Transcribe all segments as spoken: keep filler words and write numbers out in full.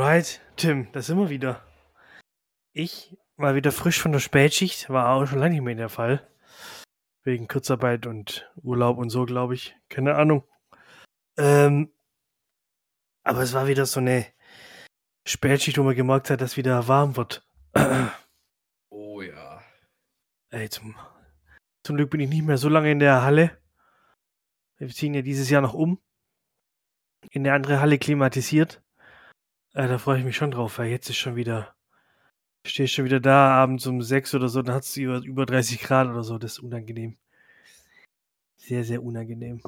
Alright, Tim, da sind wir wieder. Ich war wieder frisch von der Spätschicht, war auch schon lange nicht mehr der Fall. Wegen Kurzarbeit und Urlaub und so, glaube ich. Keine Ahnung. Ähm, aber es war wieder so eine Spätschicht, wo man gemerkt hat, dass wieder warm wird. Oh ja. Ey, zum, zum Glück bin ich nicht mehr so lange in der Halle. Wir ziehen ja dieses Jahr noch um. In eine andere Halle klimatisiert. Äh, da freue ich mich schon drauf, weil jetzt ist schon wieder... Stehst schon wieder da, abends um sechs oder so, dann hat es über, über dreißig Grad oder so. Das ist unangenehm. Sehr, sehr unangenehm.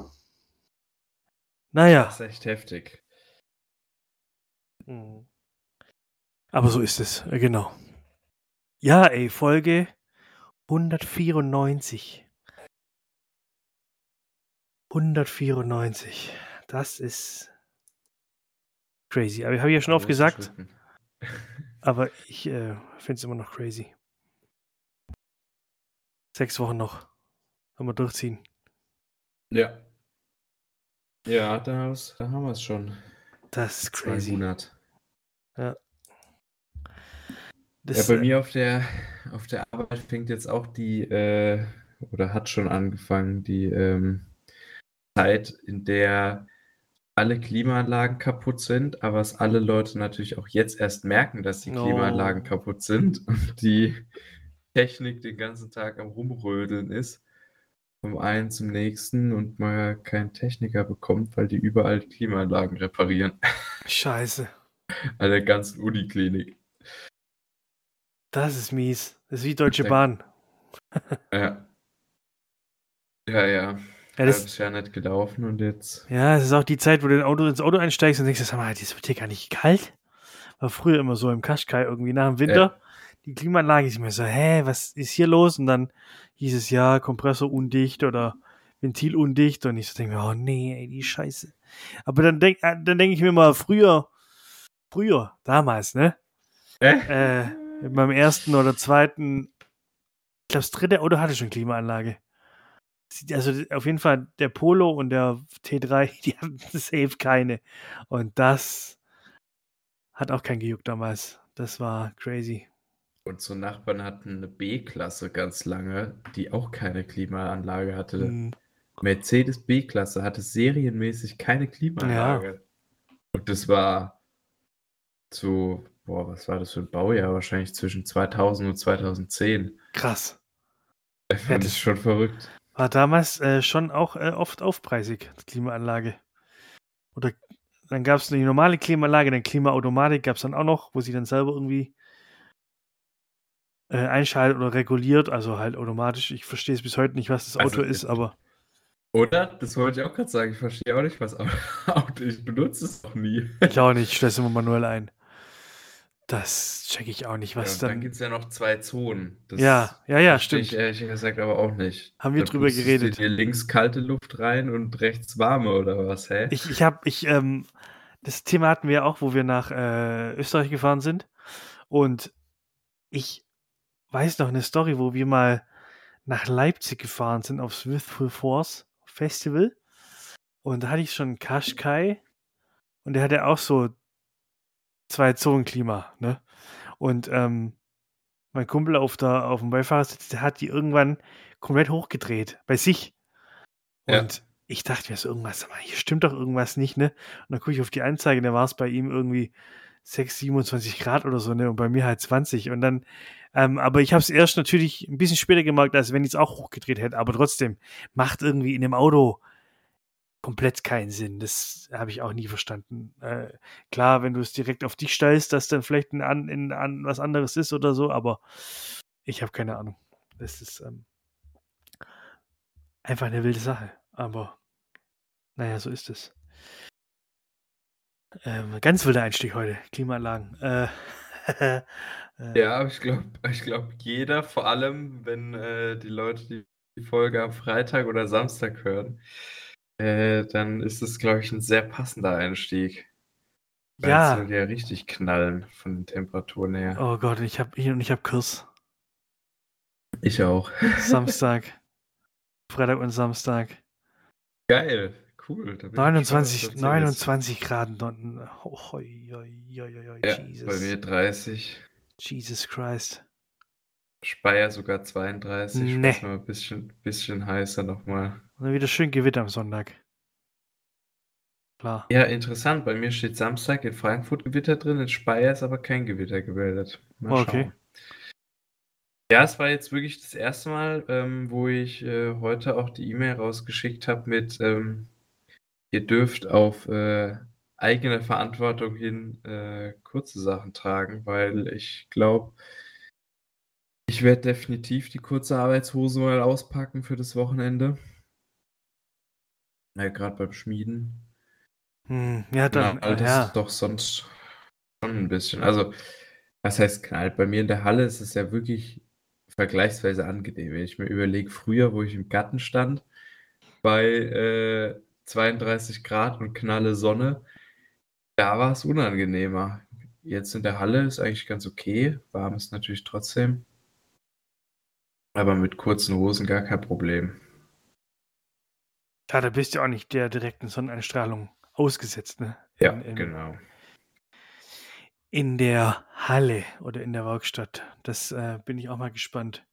Naja. Das ist echt heftig. Mhm. Aber so ist es, äh, genau. Ja, ey, Folge hundertvierundneunzig. hundertvierundneunzig. Das ist crazy. Aber habe ich ja schon oft gesagt. Aber ich äh, finde es immer noch crazy. Sechs Wochen noch. Können wir durchziehen. Ja. Ja, das, da haben wir es schon. Das ist crazy. zweihundert. Ja. Das, ja, bei äh, mir auf der, auf der Arbeit fängt jetzt auch die, äh, oder hat schon angefangen, die ähm, Zeit, in der alle Klimaanlagen kaputt sind, aber es alle Leute natürlich auch jetzt erst merken, dass die No. Klimaanlagen kaputt sind und die Technik den ganzen Tag am Rumrödeln ist, vom einen zum nächsten und man keinen Techniker bekommt, weil die überall die Klimaanlagen reparieren. Scheiße. An der ganzen Uniklinik. Das ist mies. Das ist wie Deutsche Da- Bahn. Ja. Ja, ja. Ja, Halbes das, Jahr nicht gelaufen und jetzt. ja, es ist auch die Zeit, wo du ins Auto, ins Auto einsteigst und denkst, sag mal, das wird hier gar nicht kalt. War früher immer so im Kaschkai irgendwie nach dem Winter. Die Klimaanlage ist mir so, hä, was ist hier los? Und dann hieß es ja, Kompressor undicht oder Ventil undicht. Und ich so denke mir, oh nee, ey, die Scheiße. Aber dann denke dann denk ich mir mal, früher, früher, damals, ne? Äh? Äh, mit meinem ersten oder zweiten, ich glaube, das dritte Auto hatte schon Klimaanlage. Also auf jeden Fall der Polo und der T drei, die hatten safe keine. Und das hat auch kein gejuckt damals. Das war crazy. Unsere Nachbarn hatten eine B-Klasse ganz lange, die auch keine Klimaanlage hatte. Hm. Mercedes B-Klasse hatte serienmäßig keine Klimaanlage. Ja. Und das war zu, boah, was war das für ein Baujahr? Wahrscheinlich zwischen zweitausend und zweitausendzehn. Krass. Ich fand das schon verrückt. War damals äh, schon auch äh, oft aufpreisig, die Klimaanlage. Oder dann gab es eine normale Klimaanlage, dann Klimaautomatik gab es dann auch noch, wo sie dann selber irgendwie äh, einschaltet oder reguliert, also halt automatisch. Ich verstehe es bis heute nicht, was das Auto Also, ist, aber. Oder? Das wollte ich auch gerade sagen. Ich verstehe auch nicht, was Auto. Ich benutze es noch nie. Ich auch nicht, ich stelle es immer manuell ein. Das checke ich auch nicht, was ja, und dann. dann gibt es ja noch zwei Zonen. Das ja, ja, ja, verstehe ich stimmt. ehrlich gesagt aber auch nicht. Haben wir da drüber pustest geredet. Du dir links kalte Luft rein und rechts warme oder was, hä? Ich, ich habe, ich, ähm, das Thema hatten wir auch, wo wir nach äh, Österreich gefahren sind. Und ich weiß noch eine Story, wo wir mal nach Leipzig gefahren sind aufs Withful Force Festival. Und da hatte ich schon einen Qashqai und der hatte auch so zwei Zonen Klima, ne? Und ähm, mein Kumpel auf, der, auf dem Beifahrersitz, der hat die irgendwann komplett hochgedreht bei sich. Und ja. Ich dachte mir so, irgendwas, hier stimmt doch irgendwas nicht, ne? Und dann gucke ich auf die Anzeige, da war es bei ihm irgendwie sechs, siebenundzwanzig Grad oder so, ne? Und bei mir halt zwanzig. Und dann, ähm, aber ich habe es erst natürlich ein bisschen später gemerkt, als wenn ich es auch hochgedreht hätte. Aber trotzdem, macht irgendwie in dem Auto komplett keinen Sinn. Das habe ich auch nie verstanden. Äh, klar, wenn du es direkt auf dich stellst, dass dann vielleicht ein, an, in, an was anderes ist oder so, aber ich habe keine Ahnung. Das ist ähm, einfach eine wilde Sache. Aber naja, so ist es. Ähm, ganz wilder Einstieg heute. Klimaanlagen. Äh, äh, ja, aber ich glaube, ich glaub, jeder, vor allem, wenn äh, die Leute die, die Folge am Freitag oder Samstag hören, äh, dann ist es, glaube ich, ein sehr passender Einstieg. Weil ja. es soll ja richtig knallen von den Temperaturen her. Oh Gott, ich habe ich, ich hab Kurs. Ich auch. Samstag. Freitag und Samstag. Geil. cool. Da bin ich gespannt, was du neunundzwanzig, erzählst. neunundzwanzig Grad. non- Oh, oi, oi, oi, oi, Ja, bei Jesus. mir dreißig. Jesus Christ. Speyer sogar zweiunddreißig. Nee. Schwarz mal ein bisschen, bisschen heißer nochmal. Und dann wieder schön Gewitter am Sonntag. Klar. Ja, interessant. Bei mir steht Samstag in Frankfurt Gewitter drin, in Speyer ist aber kein Gewitter gemeldet. Mal Oh, okay. schauen. Ja, es war jetzt wirklich das erste Mal, ähm, wo ich äh, heute auch die E-Mail rausgeschickt habe mit, ähm, ihr dürft auf äh, eigene Verantwortung hin äh, kurze Sachen tragen, weil ich glaube, ich werde definitiv die kurze Arbeitshose mal auspacken für das Wochenende. Ja, gerade beim Schmieden. Hm, ja, dann, Knallt äh, es ja. doch sonst schon ein bisschen. Also, was heißt knallt? Bei mir in der Halle ist es ja wirklich vergleichsweise angenehm. Wenn ich mir überlege, früher, wo ich im Garten stand, bei äh, zweiunddreißig Grad und knalle Sonne, da war es unangenehmer. Jetzt in der Halle ist eigentlich ganz okay. Warm ist natürlich trotzdem. Aber mit kurzen Hosen gar kein Problem. Ja, da bist du auch nicht der direkten Sonneneinstrahlung ausgesetzt, ne? Ja, In, in, genau. in der Halle oder in der Werkstatt. Das äh, bin ich auch mal gespannt,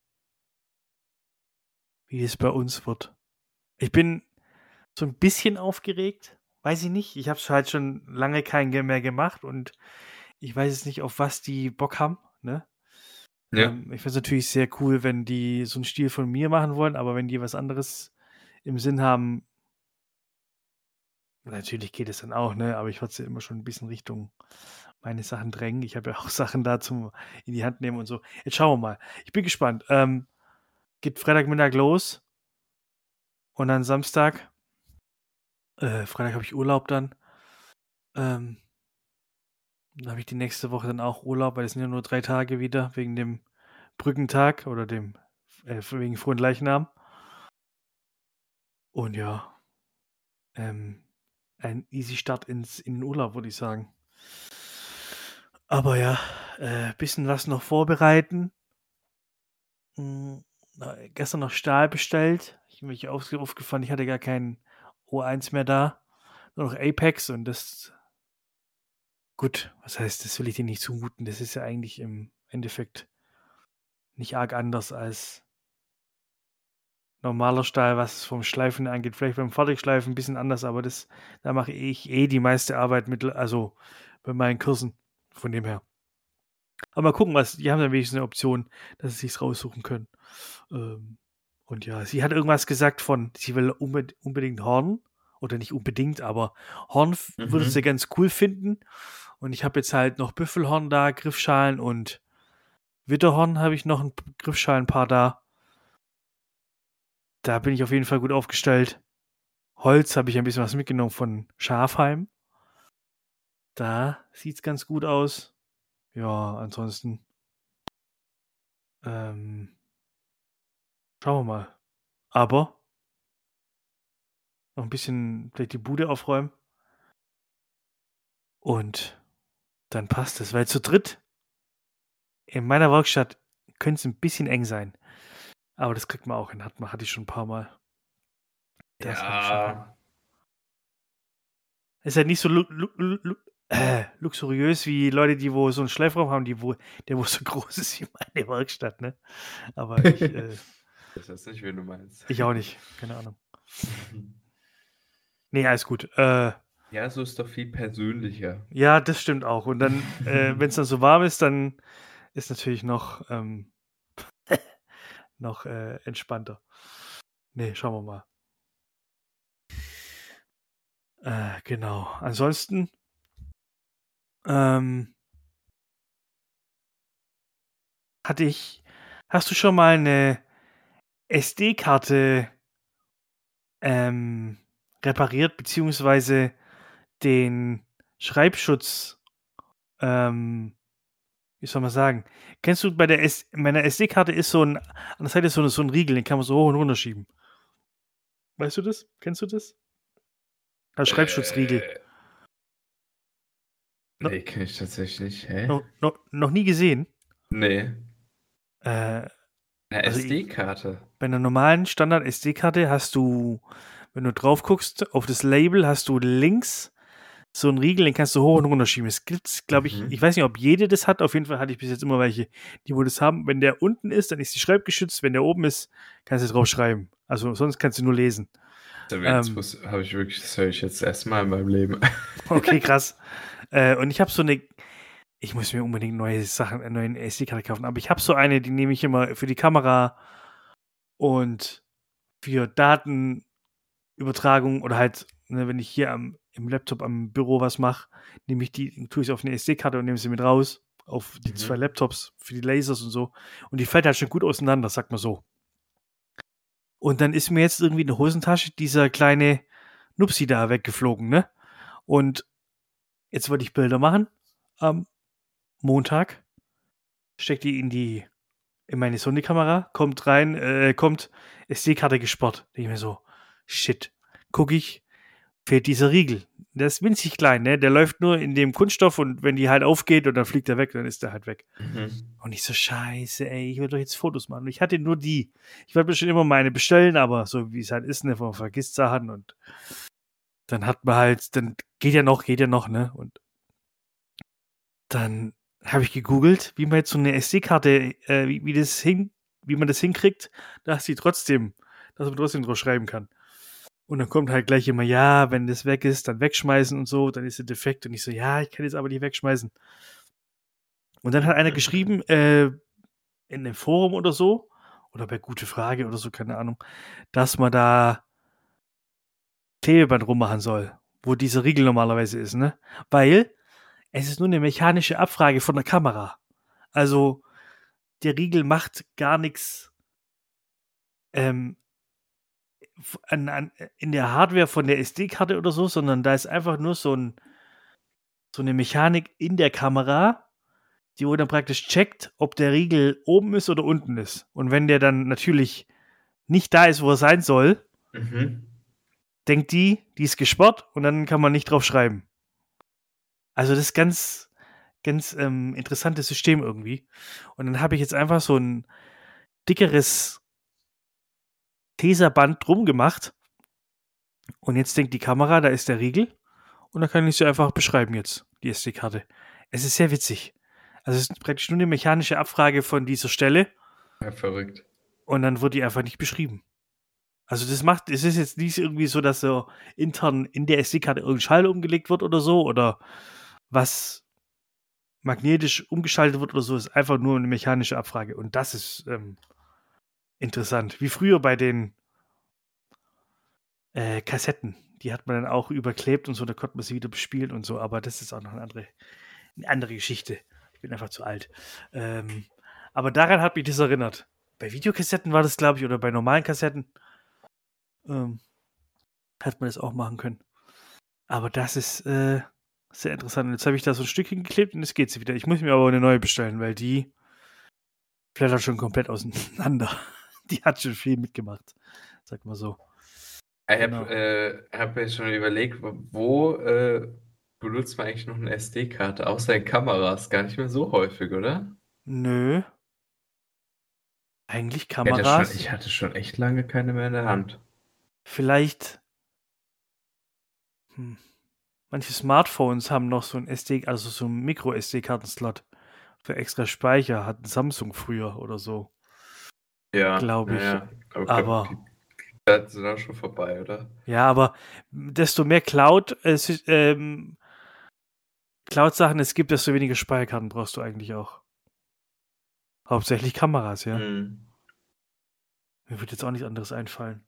wie es bei uns wird. Ich bin so ein bisschen aufgeregt. Weiß ich nicht. Ich habe es halt schon lange kein Game mehr gemacht und ich weiß jetzt nicht, auf was die Bock haben, ne? Ja. Ähm, ich finde es natürlich sehr cool, wenn die so einen Stil von mir machen wollen, aber wenn die was anderes im Sinn haben, natürlich geht es dann auch, ne? Aber ich würde sie immer schon ein bisschen Richtung meine Sachen drängen. Ich habe ja auch Sachen da zum in die Hand nehmen und so. Jetzt schauen wir mal. Ich bin gespannt. Ähm, geht Freitagmittag los und dann Samstag. Äh, Freitag habe ich Urlaub dann. Ähm, dann habe ich die nächste Woche dann auch Urlaub, weil es sind ja nur drei Tage wieder wegen dem Brückentag oder dem äh, wegen Frohen Leichnam. Und ja, ähm, ein easy Start ins, in den Urlaub, würde ich sagen. Aber ja, äh, bisschen was noch vorbereiten. Hm, na, gestern noch Stahl bestellt. Ich habe mich auf, aufgefallen, ich hatte gar keinen O eins mehr da. Nur noch Apex und das. Gut, was heißt, das will ich dir nicht zumuten. Das ist ja eigentlich im Endeffekt nicht arg anders als normaler Stahl, was es vom Schleifen angeht. Vielleicht beim Fertigschleifen ein bisschen anders, aber das, da mache ich eh die meiste Arbeit mit, also bei meinen Kursen. Von dem her. Aber mal gucken, was, die haben dann wenigstens eine Option, dass sie sich raussuchen können. Ähm, und ja, sie hat irgendwas gesagt von, sie will unbe- unbedingt Horn. Oder nicht unbedingt, aber Horn f- Mhm. würde sie ganz cool finden. Und ich habe jetzt halt noch Büffelhorn da, Griffschalen und Witterhorn habe ich noch ein P- Griffschalen, ein paar da. Da bin ich auf jeden Fall gut aufgestellt. Holz habe ich ein bisschen was mitgenommen von Schafheim. Da sieht es ganz gut aus. Ja, ansonsten ähm, schauen wir mal. Aber noch ein bisschen vielleicht die Bude aufräumen. Und dann passt es. Weil zu dritt in meiner Werkstatt könnte es ein bisschen eng sein. Aber das kriegt man auch hin. Hat man, hatte ich schon ein paar Mal. Das hatte ich schon ein paar Ja, Mal. Ist halt nicht so lu lu lu lu äh, luxuriös wie Leute, die wo so einen Schleifraum haben, die wo, der wo so groß ist wie meine Werkstatt, ne? Aber ich, äh, ich weiß nicht, wen du meinst. ich auch nicht. Keine Ahnung. Nee, alles gut. Äh, Ja, so ist doch viel persönlicher. ja, das stimmt auch. Und dann, äh, wenn es dann so warm ist, dann ist natürlich noch, ähm, noch äh, entspannter. Nee, schauen wir mal. Äh, genau. Ansonsten, ähm, hatte ich, hast du schon mal eine S D-Karte ähm, repariert, beziehungsweise den Schreibschutz, ähm, wie soll man sagen? Kennst du bei der S meiner S D-Karte ist so ein, an der Seite ist so, so ein Riegel, den kann man so hoch und runter schieben. Weißt du das? Kennst du das? Als Schreibschutzriegel. Äh, No, nee, kenn ich tatsächlich nicht. Hä? no, no, noch nie gesehen. Nee. Äh, Eine also ich, S D-Karte. bei einer normalen Standard-S D-Karte hast du Wenn du drauf guckst, auf das Label hast du links so einen Riegel, den kannst du hoch und runter schieben. Es gibt, glaube ich, Mhm. ich weiß nicht, ob jede das hat. Auf jeden Fall hatte ich bis jetzt immer welche, die wo das haben. Wenn der unten ist, dann ist die schreibgeschützt. Wenn der oben ist, kannst du drauf schreiben. Also sonst kannst du nur lesen. Jetzt Ähm, habe ich wirklich, das höre ich jetzt erstmal in meinem Leben. okay, krass. Äh, und ich habe so eine, ich muss mir unbedingt neue Sachen, eine neue S D-Karte kaufen, aber ich habe so eine, die nehme ich immer für die Kamera und für Datenübertragung oder halt, ne, wenn ich hier am, im Laptop am Büro was mache, nehme ich die, tue ich auf eine S D-Karte und nehme sie mit raus auf die zwei Mhm. Laptops für die Lasers und so. Und die fällt halt schon gut auseinander, sagt man so. Und dann ist mir jetzt irgendwie in der Hosentasche dieser kleine Nupsi da weggeflogen, ne? Und jetzt wollte ich Bilder machen am Montag, steck die in die in meine Sony-Kamera, kommt rein, äh, kommt S D-Karte gespart. Denke ich mir so, shit. Guck ich, fehlt dieser Riegel. Der ist winzig klein, ne? Der läuft nur in dem Kunststoff und wenn die halt aufgeht und dann fliegt er weg, dann ist der halt weg. Mhm. Und ich so, scheiße, ey, ich will doch jetzt Fotos machen. Und ich hatte nur die. Ich wollte mir schon immer meine bestellen, aber so wie es halt ist, ne, man vergisst Sachen und dann hat man halt, dann geht ja noch, geht ja noch, ne? Und dann habe ich gegoogelt, wie man jetzt so eine S D-Karte, äh, wie, wie das hin, wie man das hinkriegt, dass sie trotzdem, dass man trotzdem drauf schreiben kann. Und dann kommt halt gleich immer, ja, wenn das weg ist, dann wegschmeißen und so, dann ist sie defekt. Und ich so, ja, ich kann jetzt aber nicht wegschmeißen. Und dann hat einer geschrieben, äh, in einem Forum oder so, oder bei Gute Frage oder so, keine Ahnung, dass man da Klebeband rummachen soll, wo dieser Riegel normalerweise ist, ne? Weil es ist nur eine mechanische Abfrage von der Kamera. Also der Riegel macht gar nichts ähm, an, an, in der Hardware von der S D-Karte oder so, sondern da ist einfach nur so, ein, so eine Mechanik in der Kamera, die wo dann praktisch checkt, ob der Riegel oben ist oder unten ist. Und wenn der dann natürlich nicht da ist, wo er sein soll, Mhm. denkt die, die ist gesperrt und dann kann man nicht drauf schreiben. Also das ist ganz, ganz ähm, interessantes System irgendwie. Und dann habe ich jetzt einfach so ein dickeres Teserband drum gemacht. Und jetzt denkt die Kamera, da ist der Riegel. Und dann kann ich sie einfach beschreiben jetzt, die S D-Karte. Es ist sehr witzig. Also es ist praktisch nur eine mechanische Abfrage von dieser Stelle. Ja, verrückt. Und dann wird die einfach nicht beschrieben. Also das macht, es ist jetzt nicht irgendwie so, dass so intern in der S D-Karte irgendein Schalter umgelegt wird oder so. Oder was magnetisch umgeschaltet wird oder so. Es ist einfach nur eine mechanische Abfrage. Und das ist ähm, interessant. Wie früher bei den äh, Kassetten. Die hat man dann auch überklebt und so, da konnte man sie wieder bespielen und so, aber das ist auch noch eine andere, eine andere Geschichte. Ich bin einfach zu alt. Ähm, aber daran hat mich das erinnert. Bei Videokassetten war das, glaube ich, oder bei normalen Kassetten ähm, hat man das auch machen können. Aber das ist äh, sehr interessant. Und jetzt habe ich da so ein Stück hingeklebt und jetzt geht sie wieder. Ich muss mir aber eine neue bestellen, weil die flattert schon komplett auseinander. Die hat schon viel mitgemacht. Sag mal so. Ich Genau. habe äh, hab mir schon überlegt, wo äh, benutzt man eigentlich noch eine S D-Karte, außer in Kameras? Gar nicht mehr so häufig, oder? Nö. Eigentlich Ich hatte schon, Kameras. ich hatte schon echt lange keine mehr in der Hand. Vielleicht. Hm. Manche Smartphones haben noch so ein S D, also so einen Micro-S D-Kartenslot für extra Speicher. Hat ein Samsung früher oder so, Ja, glaube ich. naja, aber ich glaube, die Aber Zeiten sind auch schon vorbei, oder? ja, aber desto mehr Cloud, es, ist, ähm, Cloud-Sachen es gibt, desto weniger Speicherkarten brauchst du eigentlich auch. Hauptsächlich Kameras, ja. Hm. Mir wird jetzt auch nichts anderes einfallen.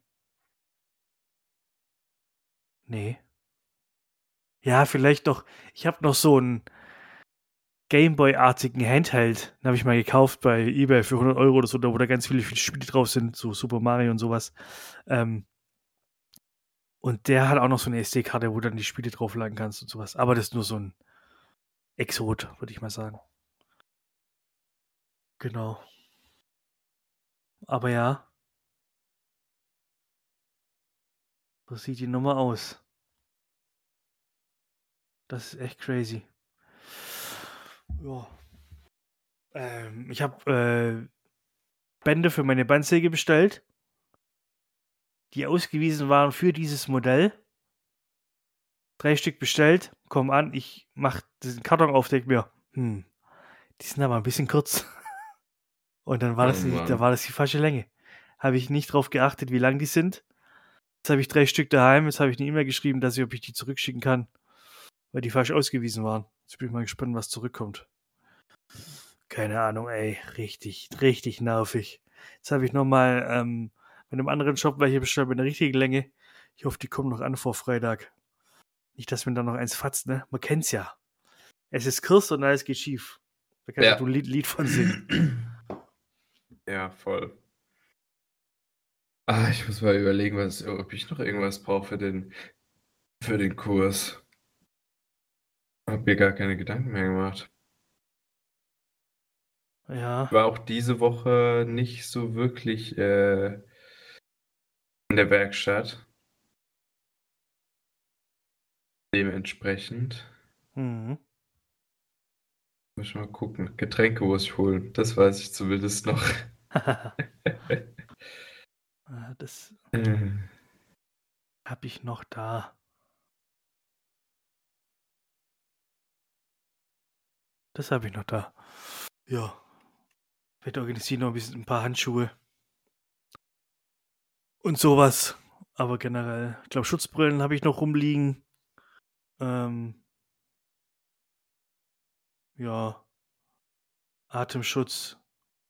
Nee. Ja, vielleicht noch. Ich habe noch so einen Gameboy-artigen Handheld. Den habe ich mal gekauft bei eBay für hundert Euro oder so, da wo da ganz viele, viele Spiele drauf sind, so Super Mario und sowas. Ähm, und der hat auch noch so eine S D-Karte, wo du dann die Spiele draufladen kannst und sowas. Aber das ist nur so ein Exot, würde ich mal sagen. Genau. Aber ja, so sieht die Nummer aus. Das ist echt crazy. Ja. Ähm, ich habe äh, Bände für meine Bandsäge bestellt. die ausgewiesen waren für dieses Modell. Drei Stück bestellt, kommen an, ich mach diesen Karton auf, denk mir, hm, die sind aber ein bisschen kurz. Und dann war Oh das nicht, da Mann. war das die falsche Länge. Habe ich nicht drauf geachtet, wie lang die sind. Jetzt habe ich drei Stück daheim, jetzt habe ich eine E-Mail geschrieben, dass ich, ob ich die zurückschicken kann, weil die falsch ausgewiesen waren. Jetzt bin ich mal gespannt, was zurückkommt. Keine Ahnung, ey, richtig, richtig nervig. Jetzt habe ich nochmal ähm, mit einem anderen Shop welche bestellt mit einer richtigen Länge. Ich hoffe, die kommen noch an vor Freitag. Nicht, dass mir da noch eins fatzt, ne? Man kennt's ja. Es ist Kirst und alles geht schief. Da kannst Ja. du ein Lied, Lied von singen. Ja, voll. Ah, ich muss mal überlegen, was, ob ich noch irgendwas brauche für den, für den Kurs. Hab mir gar keine Gedanken mehr gemacht. Ja. War auch diese Woche nicht so wirklich äh, in der Werkstatt. Dementsprechend Mhm. muss ich mal gucken. Getränke muss ich holen. Das weiß ich zumindest noch. Das Äh, habe ich noch da. Das habe ich noch da. Ja. Vielleicht organisiere ich noch ein bisschen ein paar Handschuhe. Und sowas. Aber generell, ich glaube, Schutzbrillen habe ich noch rumliegen. Ähm, ja. Atemschutz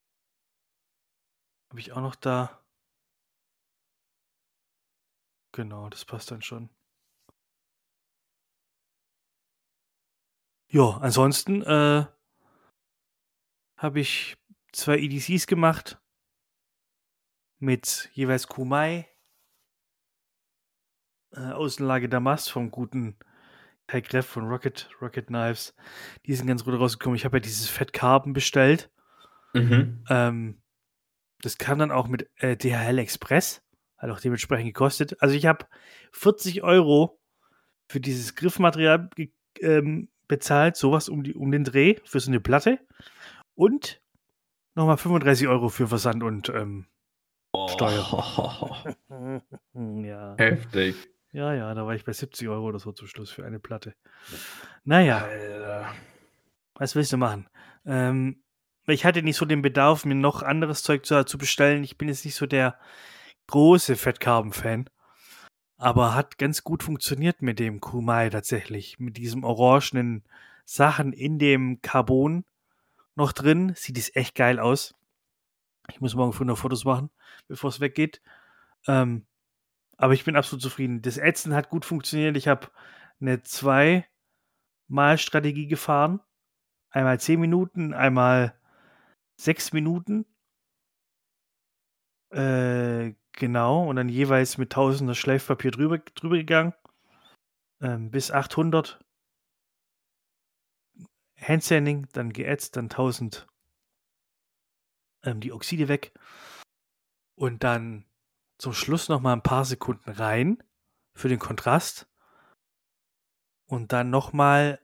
habe ich auch noch da. Genau, das passt dann schon. Ja, ansonsten äh, habe ich zwei E D Cs gemacht mit jeweils Kumai, äh, Außenlage Damast vom guten Kai Greff von Rocket, Rocket Knives. Die sind ganz gut rausgekommen. Ich habe ja dieses Fett Carbon bestellt. Mhm. Ähm, das kam dann auch mit äh, D H L Express. Hat auch dementsprechend gekostet. Also ich habe vierzig Euro für dieses Griffmaterial ge- ähm, bezahlt, sowas um, die, um den Dreh, für so eine Platte. Und nochmal fünfunddreißig Euro für Versand und ähm, Steuer. Ja. Heftig. Ja, ja, da war ich bei siebzig Euro oder so zum Schluss für eine Platte. Naja, Alter. was willst du machen? Ähm, ich hatte nicht so den Bedarf, mir noch anderes Zeug zu, zu bestellen. Ich bin jetzt nicht so der große Fettcarben-Fan. Aber hat ganz gut funktioniert mit dem Kumai tatsächlich. Mit diesem orangenen Sachen in dem Carbon noch drin. Sieht es echt geil aus. Ich muss morgen früh noch Fotos machen, bevor es weggeht. Ähm, aber ich bin absolut zufrieden. Das Ätzen hat gut funktioniert. Ich habe eine zwei-Mal-Strategie gefahren. Einmal zehn Minuten, einmal sechs Minuten. Äh, genau. Und dann jeweils mit tausender Schleifpapier drüber, drüber gegangen. Ähm, bis achthundert. Handsanding, dann geätzt, dann tausend ähm, die Oxide weg. Und dann zum Schluss noch mal ein paar Sekunden rein für den Kontrast. Und dann noch mal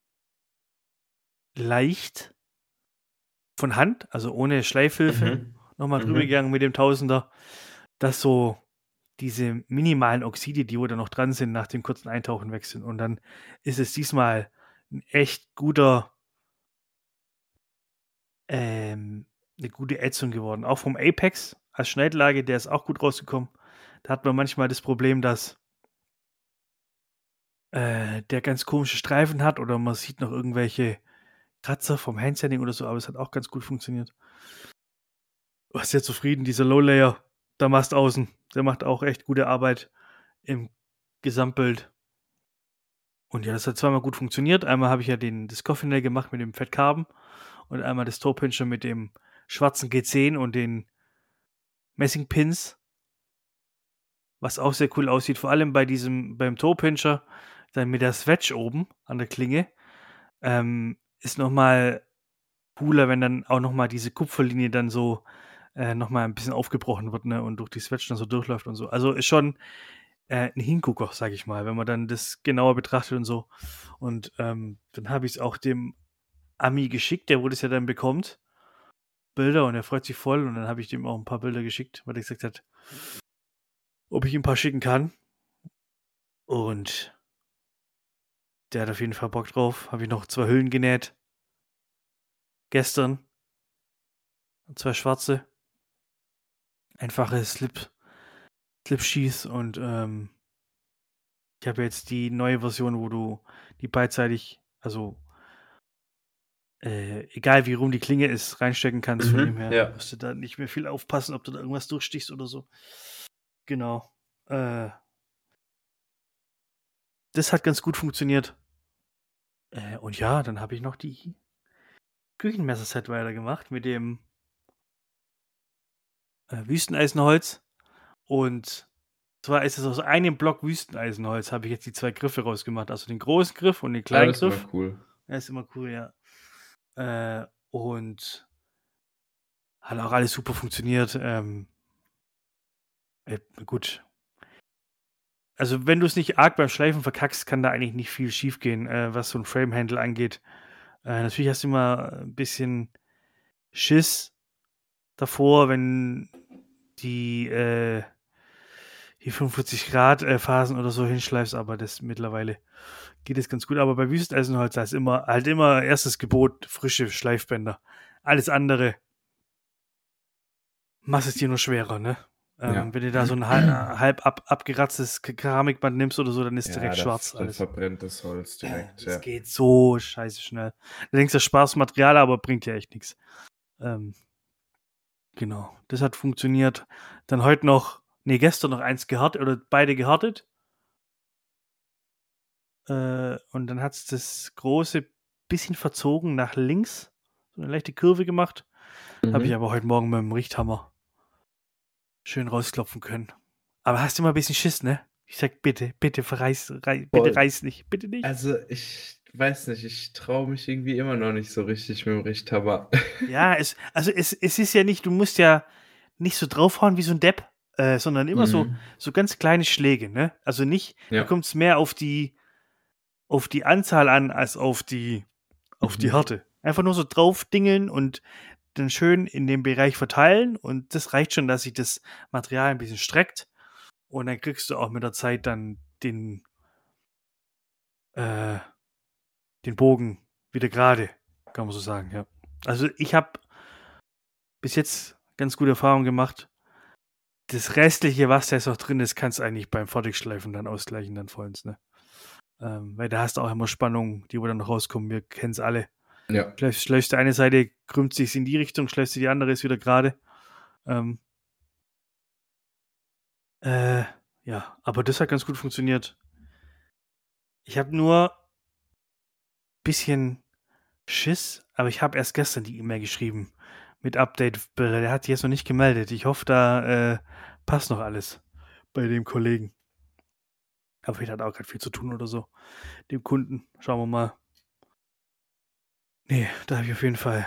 leicht von Hand, also ohne Schleifhilfe, Mhm. noch mal drüber Mhm. gegangen mit dem Tausender, dass so diese minimalen Oxide, die wo da noch dran sind, nach dem kurzen Eintauchen weg sind. Und dann ist es diesmal ein echt guter, ähm, eine gute Ätzung geworden. Auch vom Apex als Schneidlage, der ist auch gut rausgekommen. Da hat man manchmal das Problem, dass äh, der ganz komische Streifen hat oder man sieht noch irgendwelche Kratzer vom Handsanding oder so, aber es hat auch ganz gut funktioniert. War sehr zufrieden, dieser Low-Layer, Damast außen, der macht auch echt gute Arbeit im Gesamtbild. Und ja, das hat zweimal gut funktioniert. Einmal habe ich ja den, das Coffee-Nail gemacht mit dem Fett Carbon und einmal das Toe-Pincher mit dem schwarzen G zehn und den Messing-Pins, was auch sehr cool aussieht, vor allem bei diesem, beim Toe-Pincher, dann mit der Swatch oben an der Klinge, ähm, ist nochmal cooler, wenn dann auch nochmal diese Kupferlinie dann so äh, nochmal ein bisschen aufgebrochen wird, ne, und durch die Swatch dann so durchläuft und so. Also ist schon äh, ein Hingucker, sag ich mal, wenn man dann das genauer betrachtet und so. Und ähm, dann habe ich es auch dem Ami geschickt, der wo das ja dann bekommt, Bilder, und er freut sich voll, und dann habe ich dem auch ein paar Bilder geschickt, weil er gesagt hat, ob ich ihm ein paar schicken kann. Und der hat auf jeden Fall Bock drauf. Habe ich noch zwei Hüllen genäht. Gestern. Zwei schwarze. Einfache Slip, Slip-Sheaths und ähm, ich habe jetzt die neue Version, wo du die beidseitig, also äh, egal wie rum die Klinge ist, reinstecken kannst. Von dem Mhm, her ja. musst du da nicht mehr viel aufpassen, ob du da irgendwas durchstichst oder so. Genau. Äh, das hat ganz gut funktioniert. Äh, und ja, dann habe ich noch die Küchenmesserset weitergemacht mit dem äh, Wüsteneisenholz. Und zwar ist es aus einem Block Wüsteneisenholz, habe ich jetzt die zwei Griffe rausgemacht. Also den großen Griff und den Ah, kleinen das ist immer Griff. cool. Ja, ist immer cool, ja. Äh, und hat auch alles super funktioniert. Ähm, äh, gut. Also, wenn du es nicht arg beim Schleifen verkackst, kann da eigentlich nicht viel schiefgehen, äh, was so ein Framehandle angeht. Äh, natürlich hast du immer ein bisschen Schiss davor, wenn die, äh, die fünfundvierzig Grad äh, Phasen oder so hinschleifst, aber das mittlerweile geht es ganz gut. Aber bei Wüsteisenholz da ist immer halt immer erstes Gebot frische Schleifbänder. Alles andere machst es dir nur schwerer, ne? Ähm, Ja. wenn du da so ein hal- halb ab, abgeratztes Ke- Keramikband nimmst oder so, dann ist Ja, direkt da, schwarz da alles. verbrennt das Holz direkt, Das ja. geht so scheiße schnell. Da denkst du, Spaß Material, aber bringt ja echt nichts. Ähm, genau, das hat funktioniert. Dann heute noch, nee, gestern noch eins gehärtet oder beide gehärtet. Äh, und dann hat es das große bisschen verzogen nach links. So eine leichte Kurve gemacht. Habe ich Mhm. aber heute Morgen mit dem Richthammer schön rausklopfen können. Aber hast du immer ein bisschen Schiss, ne? Ich sag, bitte, bitte, verreiß, rei, bitte Voll. reiß nicht, bitte nicht. Also, ich weiß nicht, ich traue mich irgendwie immer noch nicht so richtig mit dem Richthammer. Ja, es, also es, es ist ja nicht, du musst ja nicht so draufhauen wie so ein Depp, äh, sondern immer so, Mhm. so ganz kleine Schläge, ne? Also nicht, da Ja. kommt es mehr auf die, auf die Anzahl an, als auf die, auf die Mhm. Härte. Einfach nur so draufdingeln und dann schön in dem Bereich verteilen und das reicht schon, dass sich das Material ein bisschen streckt und dann kriegst du auch mit der Zeit dann den, äh, den Bogen wieder gerade, kann man so sagen, ja. Also ich habe bis jetzt ganz gute Erfahrungen gemacht. Das Restliche, was da jetzt noch drin ist, kannst du eigentlich beim Fertigschleifen dann ausgleichen, dann vollends, ne? Ähm, weil da hast du auch immer Spannungen, die wo dann noch rauskommen. Wir kennen es alle. Ja. Schleifst, schleifst du eine Seite, krümmt sich in die Richtung, schleifst du die andere, ist wieder gerade. Ähm, äh, ja, aber das hat ganz gut funktioniert. Ich habe nur ein bisschen Schiss, aber ich habe erst gestern die E-Mail geschrieben mit Update. Der hat sich jetzt noch nicht gemeldet. Ich hoffe, da äh, passt noch alles bei dem Kollegen. Aber vielleicht hat er auch gerade viel zu tun oder so. Dem Kunden. Schauen wir mal. Nee, da habe ich auf jeden Fall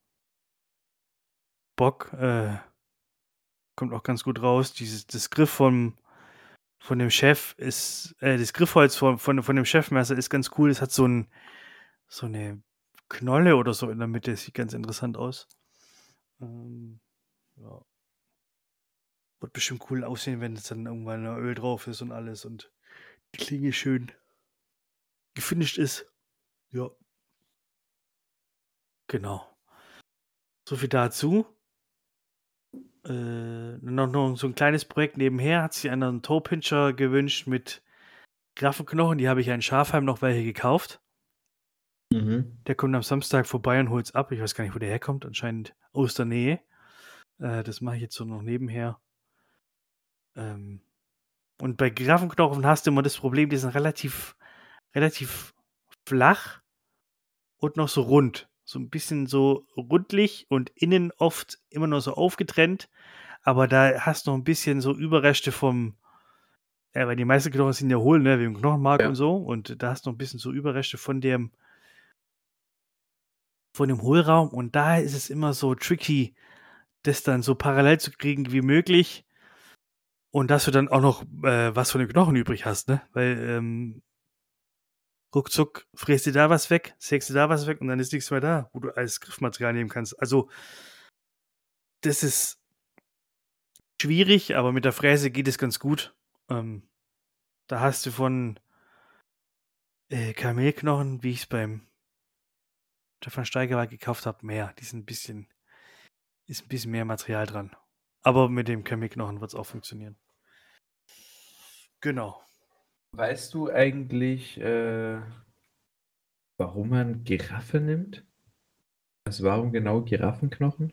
Bock. Äh, kommt auch ganz gut raus. Dieses, das Griff vom, von dem Chef ist, äh, das Griffholz von, von, von dem Chefmesser ist ganz cool. Es hat so ein, so eine Knolle oder so in der Mitte. Das sieht ganz interessant aus. Ähm, ja. Wird bestimmt cool aussehen, wenn es dann irgendwann Öl drauf ist und alles und die Klinge schön gefinisht ist. Ja, genau. So viel dazu. Äh, noch, noch so ein kleines Projekt nebenher. Hat sich einer einen Toe-Pincher gewünscht mit Graffenknochen. Die habe ich ja in Schafheim noch welche gekauft. Mhm. Der kommt am Samstag vorbei und holt es ab. Ich weiß gar nicht, wo der herkommt. Anscheinend aus der Nähe. Äh, das mache ich jetzt so noch nebenher. Ähm, und bei Graffenknochen hast du immer das Problem, die sind relativ, relativ flach und noch so rund. So ein bisschen so rundlich und innen oft immer nur so aufgetrennt. Aber da hast du noch ein bisschen so Überreste vom, ja, weil die meisten Knochen sind ja hohl, ne, wegen Knochenmark Ja. und so. Und da hast du noch ein bisschen so Überreste von dem, von dem Hohlraum. Und da ist es immer so tricky, das dann so parallel zu kriegen wie möglich. Und dass du dann auch noch äh, was von den Knochen übrig hast, ne? Weil ähm, ruckzuck fräst du da was weg, sägst du da was weg und dann ist nichts mehr da, wo du als Griffmaterial nehmen kannst. Also, das ist schwierig, aber mit der Fräse geht es ganz gut. Ähm, da hast du von äh, Kamelknochen, wie ich es beim Stefan Steigerwald gekauft habe, mehr. Die sind ein bisschen, ist ein bisschen mehr Material dran. Aber mit dem Kamelknochen wird es auch funktionieren. Genau. Weißt du eigentlich, äh, warum man Giraffe nimmt? Also warum genau Giraffenknochen?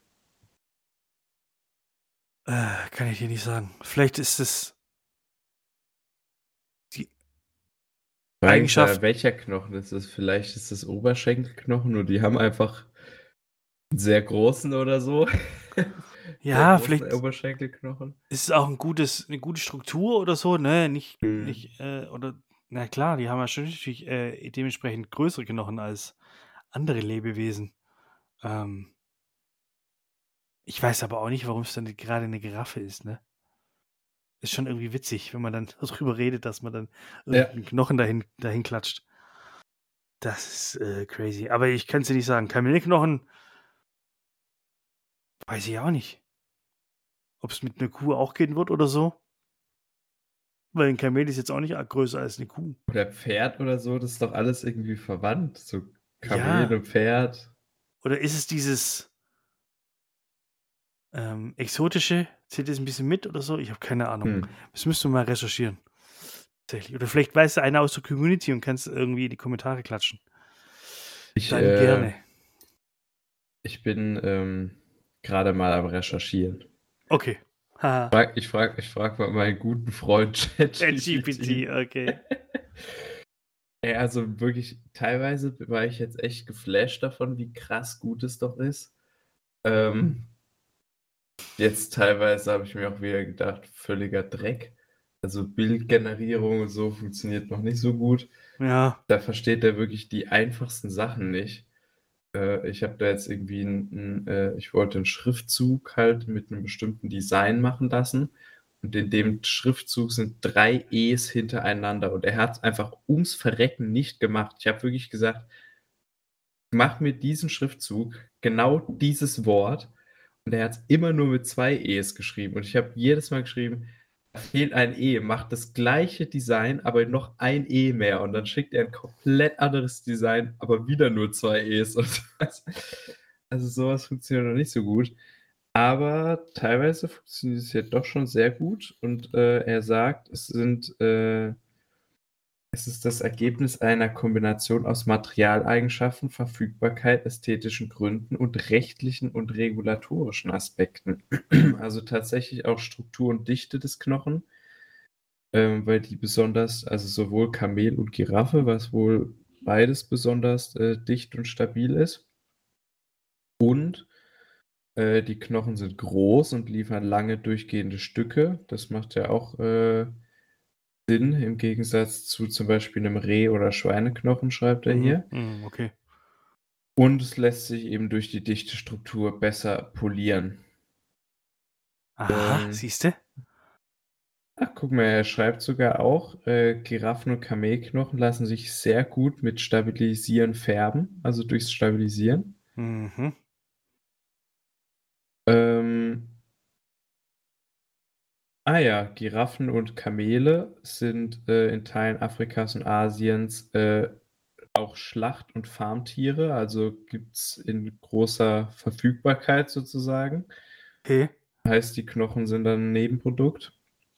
Äh, kann ich dir nicht sagen. Vielleicht ist es die Frage ist Eigenschaft. ja, welcher Knochen ist es? Vielleicht ist es Oberschenkelknochen und die haben einfach einen sehr großen oder so. Sehr Ja, großen vielleicht Oberschenkelknochen. ist es auch ein gutes, eine gute Struktur oder so, ne? Nicht, Mhm. nicht, äh, oder, na klar, die haben ja schon natürlich äh, dementsprechend größere Knochen als andere Lebewesen. Ähm, ich weiß aber auch nicht, warum es dann gerade eine Giraffe ist, ne? Ist schon irgendwie witzig, wenn man dann darüber redet, dass man dann Ja. irgendeinen Knochen dahin, dahin klatscht. Das ist äh, crazy. Aber ich kann es dir nicht sagen. Kamelknochen, weiß ich auch nicht. Ob es mit einer Kuh auch gehen wird oder so. Weil ein Kamel ist jetzt auch nicht arg größer als eine Kuh. Oder Pferd oder so, das ist doch alles irgendwie verwandt. So Kamel Ja. und Pferd. Oder ist es dieses ähm, Exotische? Zählt das ein bisschen mit oder so? Ich habe keine Ahnung. Hm. Das müsst du mal recherchieren. Tatsächlich. Oder vielleicht weißt du einer aus der Community und kannst irgendwie in die Kommentare klatschen. Ich, Dann äh, gerne. ich bin ähm, gerade mal am Recherchieren. Okay. Haha. Frag, ich frage ich frag mal meinen guten Freund ChatGPT, ChatGPT. okay. Ey, also wirklich, teilweise war ich jetzt echt geflasht davon, wie krass gut es doch ist. Ähm, jetzt teilweise habe ich mir auch wieder gedacht, völliger Dreck. Also Bildgenerierung und so funktioniert noch nicht so gut. Ja. Da versteht er wirklich die einfachsten Sachen nicht. Äh, ich habe da jetzt irgendwie einen, äh, ich wollte einen Schriftzug halt mit einem bestimmten Design machen lassen. Und in dem Schriftzug sind drei E's hintereinander. Und er hat es einfach ums Verrecken nicht gemacht. Ich habe wirklich gesagt, mach mir diesen Schriftzug, genau dieses Wort. Und er hat es immer nur mit zwei E's geschrieben. Und ich habe jedes Mal geschrieben, da fehlt ein E, macht das gleiche Design, aber noch ein E mehr. Und dann schickt er ein komplett anderes Design, aber wieder nur zwei E's. Und sowas. Also sowas funktioniert noch nicht so gut. Aber teilweise funktioniert es ja doch schon sehr gut. Und äh, er sagt, es sind äh, es ist das Ergebnis einer Kombination aus Materialeigenschaften, Verfügbarkeit, ästhetischen Gründen und rechtlichen und regulatorischen Aspekten. Also tatsächlich auch Struktur und Dichte des Knochen, ähm, weil die besonders, also sowohl Kamel und Giraffe, was wohl beides besonders äh, dicht und stabil ist. Und äh, die Knochen sind groß und liefern lange durchgehende Stücke. Das macht ja auch äh, Sinn, im Gegensatz zu zum Beispiel einem Reh- oder Schweineknochen, schreibt er Mhm. hier. Mhm, okay. Und es lässt sich eben durch die dichte Struktur besser polieren. Aha, Ähm, siehst du? ach, guck mal, er schreibt sogar auch, äh, Giraffen- und Kamelknochen lassen sich sehr gut mit Stabilisieren färben, also durchs Stabilisieren. Mhm. Ähm, ah ja, Giraffen und Kamele sind äh, in Teilen Afrikas und Asiens äh, auch Schlacht- und Farmtiere, also gibt es in großer Verfügbarkeit sozusagen. Okay. Heißt, die Knochen sind dann ein Nebenprodukt.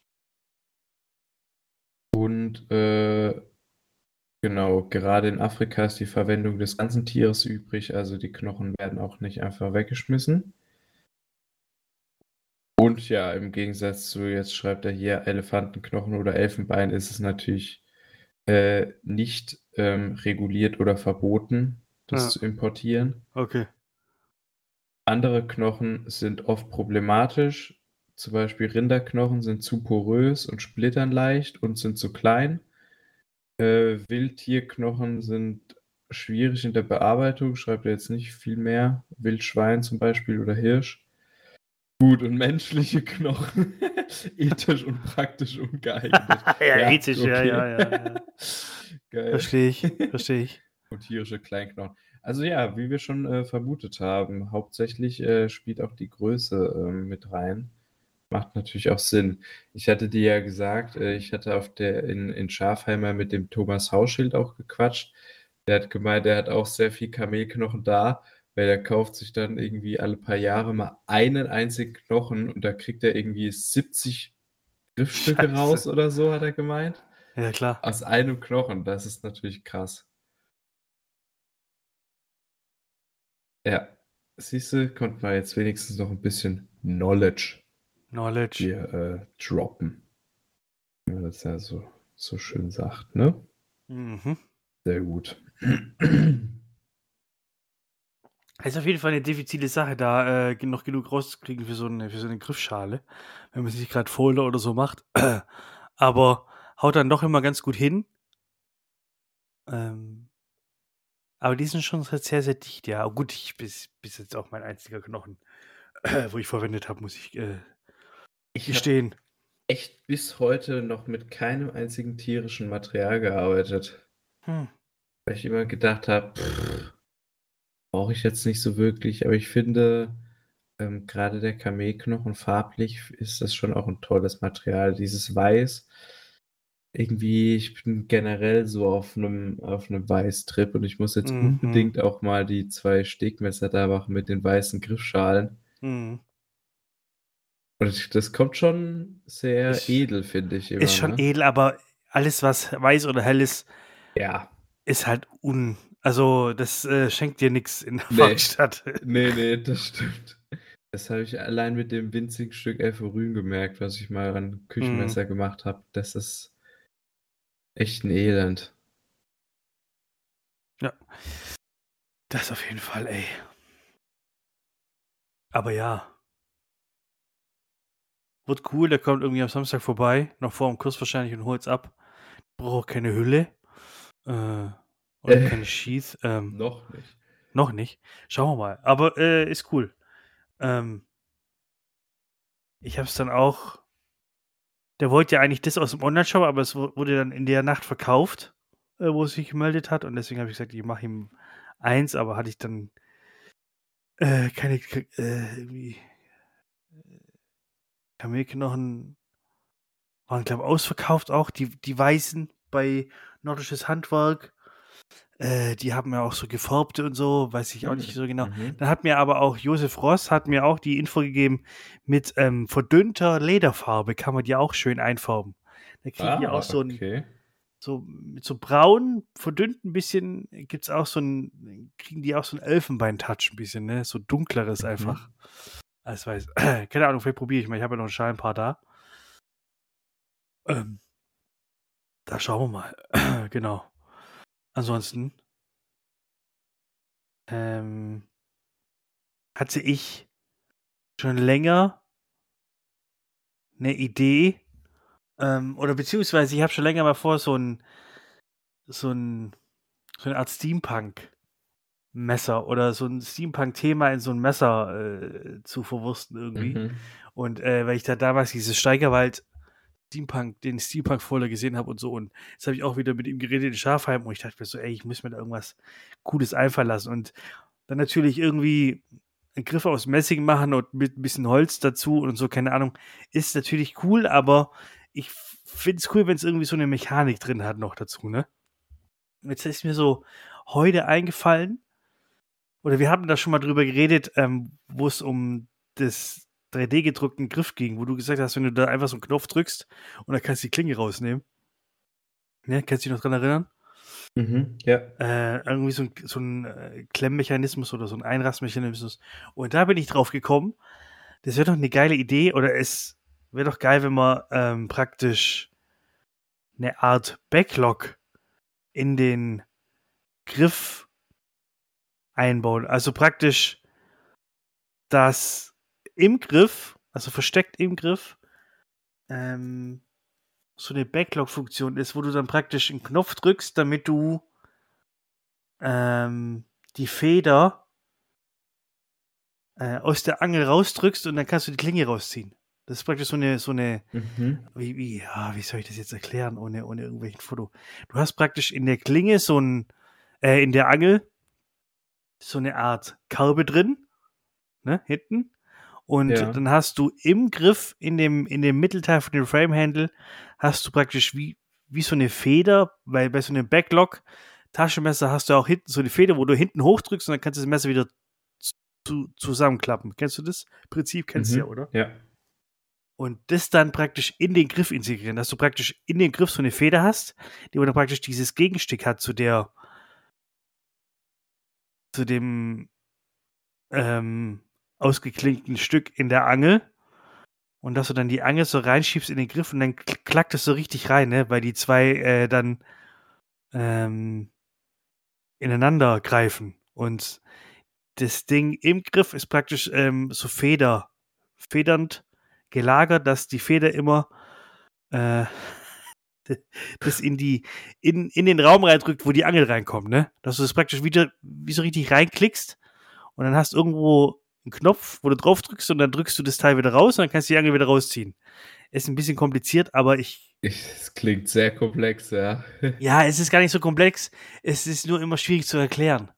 Und äh, genau, gerade in Afrika ist die Verwendung des ganzen Tieres übrig, also die Knochen werden auch nicht einfach weggeschmissen. Und ja, im Gegensatz zu, jetzt schreibt er hier, Elefantenknochen oder Elfenbein, ist es natürlich äh, nicht ähm, reguliert oder verboten, das Ja, zu importieren. okay. Andere Knochen sind oft problematisch, zum Beispiel Rinderknochen sind zu porös und splittern leicht und sind zu klein. Äh, Wildtierknochen sind schwierig in der Bearbeitung, schreibt er jetzt nicht viel mehr. Wildschwein zum Beispiel oder Hirsch. Gut, und menschliche Knochen, ethisch und praktisch ungeeignet. Ja, Ja, ethisch, ja, okay. ja, ja, ja. Geil. Verstehe ich, verstehe ich. Und tierische Kleinknochen. Also ja, wie wir schon äh, vermutet haben, hauptsächlich äh, spielt auch die Größe ähm, mit rein. Macht natürlich auch Sinn. Ich hatte dir ja gesagt, äh, ich hatte auf der in, in Schafheim mal mit dem Thomas Hauschild auch gequatscht. Der hat gemeint, der hat auch sehr viel Kamelknochen da, weil der kauft sich dann irgendwie alle paar Jahre mal einen einzigen Knochen und da kriegt er irgendwie siebzig Griffstücke Scheiße. raus oder so, hat er gemeint. Ja, klar. Aus einem Knochen, das ist natürlich krass. Ja, siehst du, konnten wir jetzt wenigstens noch ein bisschen Knowledge Knowledge. hier äh, droppen. Wie man das ja so, so schön sagt, ne? Mhm. Sehr gut. Es ist auf jeden Fall eine diffizile Sache, da äh, noch genug rauszukriegen für so eine, für so eine Griffschale, wenn man sich gerade Folder oder so macht. Aber haut dann doch immer ganz gut hin. Ähm, aber die sind schon sehr, sehr dicht, ja. Gut, ich bis, bis jetzt auch mein einziger Knochen, wo ich verwendet habe, muss ich äh, Ich habe gestehen. echt bis heute noch mit keinem einzigen tierischen Material gearbeitet, Hm. weil ich immer gedacht habe, brauche ich jetzt nicht so wirklich, aber ich finde, ähm, gerade der Kamelknochen farblich ist das schon auch ein tolles Material. Dieses Weiß, irgendwie, ich bin generell so auf einem auf einem Weiß-Trip und ich muss jetzt Mhm. unbedingt auch mal die zwei Stegmesser da machen mit den weißen Griffschalen. Mhm. Und das kommt schon sehr Ist, edel, finde ich ist immer, schon ne? edel, aber alles, was weiß oder hell ist, Ja, ist halt un. Also, das äh, schenkt dir nichts in der nee, Werkstatt. nee, nee, das stimmt. Das habe ich allein mit dem winzigen Stück Elferün gemerkt, was ich mal an Mhm. Küchenmesser gemacht habe. Das ist echt ein Elend. Ja, das auf jeden Fall, ey. Aber ja, wird cool. Der kommt irgendwie am Samstag vorbei, noch vor dem Kurs wahrscheinlich und holt's ab. Braucht auch keine Hülle äh, oder Äh, keine Sheath. Ähm, noch nicht. noch nicht. Schauen wir mal. Aber äh, ist cool. Ähm, ich habe es dann auch. Der wollte ja eigentlich das aus dem Online-Shop, aber es wu- wurde dann in der Nacht verkauft, äh, wo es sich gemeldet hat. Und deswegen habe ich gesagt, ich mache ihm eins, aber hatte ich dann äh, keine äh, irgendwie Kamelknochen waren, glaube ich, ausverkauft auch. Die, die Weißen bei Nordisches Handwerk. Äh, die haben ja auch so gefärbte und so, weiß ich auch nicht Hm, so genau. mhm. Dann hat mir aber auch Josef Ross hat mir auch die Info gegeben, mit ähm, verdünnter Lederfarbe kann man die auch schön einfärben. Da kriegen die auch Ah, so ein, okay. so mit so braun, verdünnt ein bisschen, gibt's auch so ein, kriegen die auch so ein Elfenbein-Touch ein bisschen, ne? So dunkleres einfach. Mhm. Also weiß, keine Ahnung, vielleicht probiere ich mal. Ich habe ja noch ein Schal ein paar da. Ähm, da schauen wir mal. Genau. Ansonsten ähm, hatte ich schon länger eine Idee, ähm, oder beziehungsweise ich habe schon länger mal vor, so ein, so ein, so eine Art Steampunk-Messer oder so ein Steampunk-Thema in so ein Messer äh, zu verwursten irgendwie. Mhm. Und äh, weil ich da damals dieses Steigerwald Steampunk, den Steampunk-Folder gesehen habe und so. Und jetzt habe ich auch wieder mit ihm geredet in Schafheim und ich dachte mir so, ey, ich muss mir da irgendwas Cooles einfallen lassen. Und dann natürlich irgendwie einen Griff aus Messing machen und mit ein bisschen Holz dazu und so, keine Ahnung, ist natürlich cool, aber ich finde es cool, wenn es irgendwie so eine Mechanik drin hat noch dazu, ne? Und jetzt ist mir so heute eingefallen, oder wir hatten da schon mal drüber geredet, ähm, wo es um das drei D gedruckten Griff ging, wo du gesagt hast, wenn du da einfach so einen Knopf drückst und dann kannst du die Klinge rausnehmen. Ne, kannst du dich noch dran erinnern? Mhm. Ja. Äh, irgendwie so ein, so ein äh, Klemmmechanismus oder so ein Einrassmechanismus. Und da bin ich drauf gekommen, das wäre doch eine geile Idee oder es wäre doch geil, wenn man ähm, praktisch eine Art Backlog in den Griff einbauen. Also praktisch, dass im Griff, also versteckt im Griff, ähm, so eine Backlog-Funktion ist, wo du dann praktisch einen Knopf drückst, damit du ähm, die Feder äh, aus der Angel rausdrückst und dann kannst du die Klinge rausziehen. Das ist praktisch so eine, so eine, Mhm. wie, wie, ja, wie soll ich das jetzt erklären, ohne, ohne irgendwelchen Foto? Du hast praktisch in der Klinge so ein, äh, in der Angel so eine Art Karbe drin, ne, hinten. Und Ja. dann hast du im Griff, in dem, in dem Mittelteil von dem Framehandle, hast du praktisch wie, wie so eine Feder, weil bei so einem Backlog-Taschenmesser hast du auch hinten so eine Feder, wo du hinten hochdrückst und dann kannst du das Messer wieder zu, zusammenklappen. Kennst du das Prinzip? Kennst du ja, Mhm. oder? Ja. Und das dann praktisch in den Griff integrieren, dass du praktisch in den Griff so eine Feder hast, die dann praktisch dieses Gegenstück hat zu der, zu dem ähm, ausgeklinkten Stück in der Angel. Und dass du dann die Angel so reinschiebst in den Griff und dann kl- klackt es so richtig rein, ne? Weil die zwei äh, dann ähm, ineinander greifen. Und das Ding im Griff ist praktisch ähm, so Feder, federnd gelagert, dass die Feder immer äh, das in die, in, in den Raum reindrückt, wo die Angel reinkommt, ne? Dass du das praktisch wieder, wie so richtig reinklickst und dann hast du irgendwo einen Knopf, wo du drauf drückst und dann drückst du das Teil wieder raus und dann kannst du die Angel wieder rausziehen. Ist ein bisschen kompliziert, aber ich, Ich, es klingt sehr komplex, ja. ja, es ist gar nicht so komplex. Es ist nur immer schwierig zu erklären.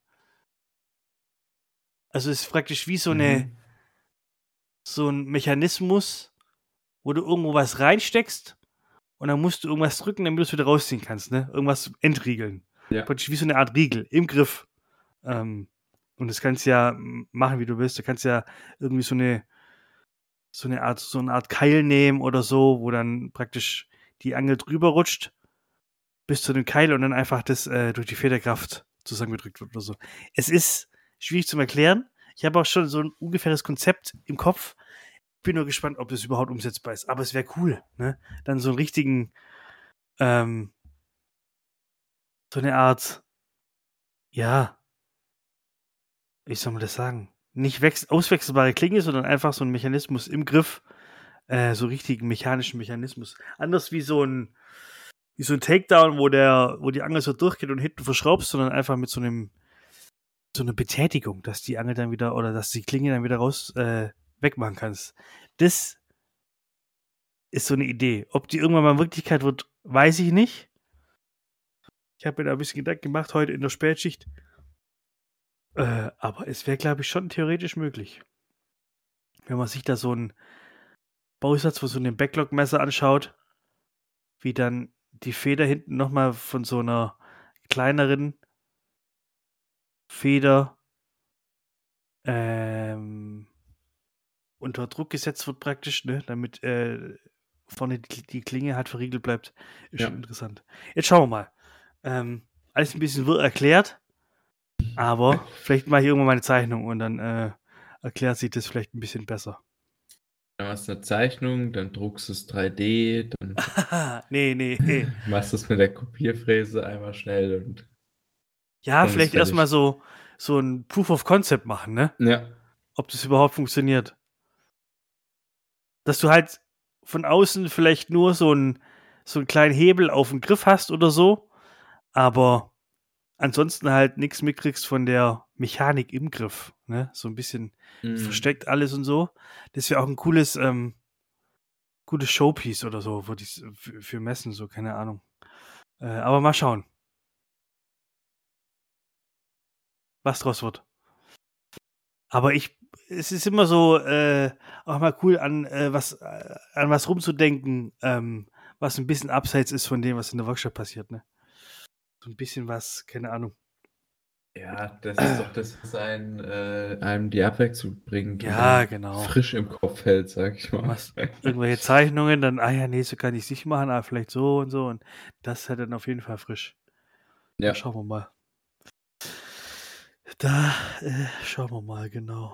Also es ist praktisch wie so eine, Mhm. so ein Mechanismus, wo du irgendwo was reinsteckst und dann musst du irgendwas drücken, damit du es wieder rausziehen kannst, ne? Irgendwas entriegeln. Ja. Praktisch wie so eine Art Riegel im Griff. Ähm, und das kannst du ja machen, wie du willst. Du kannst ja irgendwie so eine, so eine Art, so eine Art Keil nehmen oder so, wo dann praktisch die Angel drüber rutscht bis zu dem Keil und dann einfach das äh, durch die Federkraft zusammengedrückt wird oder so. Es ist schwierig zu erklären. Ich habe auch schon so ein ungefähres Konzept im Kopf. Bin nur gespannt, ob das überhaupt umsetzbar ist. Aber es wäre cool, ne? Dann so einen richtigen, ähm, so eine Art, ja, wie soll man das sagen? Nicht wechs- auswechselbare Klinge, sondern einfach so ein Mechanismus im Griff, äh, so richtigen mechanischen Mechanismus. Anders wie so ein, wie so ein Takedown, wo der, wo die Angel so durchgeht und hinten verschraubst, sondern einfach mit so einem, so eine Betätigung, dass die Angel dann wieder oder dass die Klinge dann wieder raus äh, wegmachen kannst. Das ist so eine Idee. Ob die irgendwann mal Wirklichkeit wird, weiß ich nicht. Ich habe mir da ein bisschen Gedanken gemacht heute in der Spätschicht. Äh, aber es wäre, glaube ich, schon theoretisch möglich. Wenn man sich da so einen Bausatz von so einem Backlog-Messer anschaut, wie dann die Feder hinten nochmal von so einer kleineren Feder ähm, unter Druck gesetzt wird praktisch, ne, damit äh, vorne die, die Klinge halt verriegelt bleibt, ist schon Ja. interessant. Jetzt schauen wir mal. Ähm, alles ein bisschen wirr erklärt, aber vielleicht mache ich irgendwann mal eine Zeichnung und dann äh, erklärt sich das vielleicht ein bisschen besser. Dann machst du eine Zeichnung, dann druckst du es drei D, dann nee, nee. machst du es mit der Kopierfräse einmal schnell und Ja, schon ist vielleicht erstmal fertig. so, so ein Proof of Concept machen, ne? Ja. Ob das überhaupt funktioniert. Dass du halt von außen vielleicht nur so einen, so einen kleinen Hebel auf dem Griff hast oder so, aber ansonsten halt nichts mitkriegst von der Mechanik im Griff, ne? So ein bisschen Mhm. versteckt alles und so. Das wäre auch ein cooles, ähm, gutes Showpiece oder so, wo dies, für, für Messen, so, keine Ahnung. Äh, aber mal schauen, was draus wird. Aber ich, es ist immer so, äh, auch mal cool an äh, was, äh, an was rumzudenken, ähm, was ein bisschen abseits ist von dem, was in der Workshop passiert, ne? So ein bisschen was, keine Ahnung. Ja, das ist doch das, was einen, äh, einem die Abwechslung bringt und Ja, dann genau. frisch im Kopf hält, sag ich Du mal. machst irgendwelche Zeichnungen, dann, ah ja, nee, so kann ich es nicht machen, aber vielleicht so und so. Und das ist halt dann auf jeden Fall frisch. Da Ja. schauen wir mal. Da äh, schauen wir mal, genau.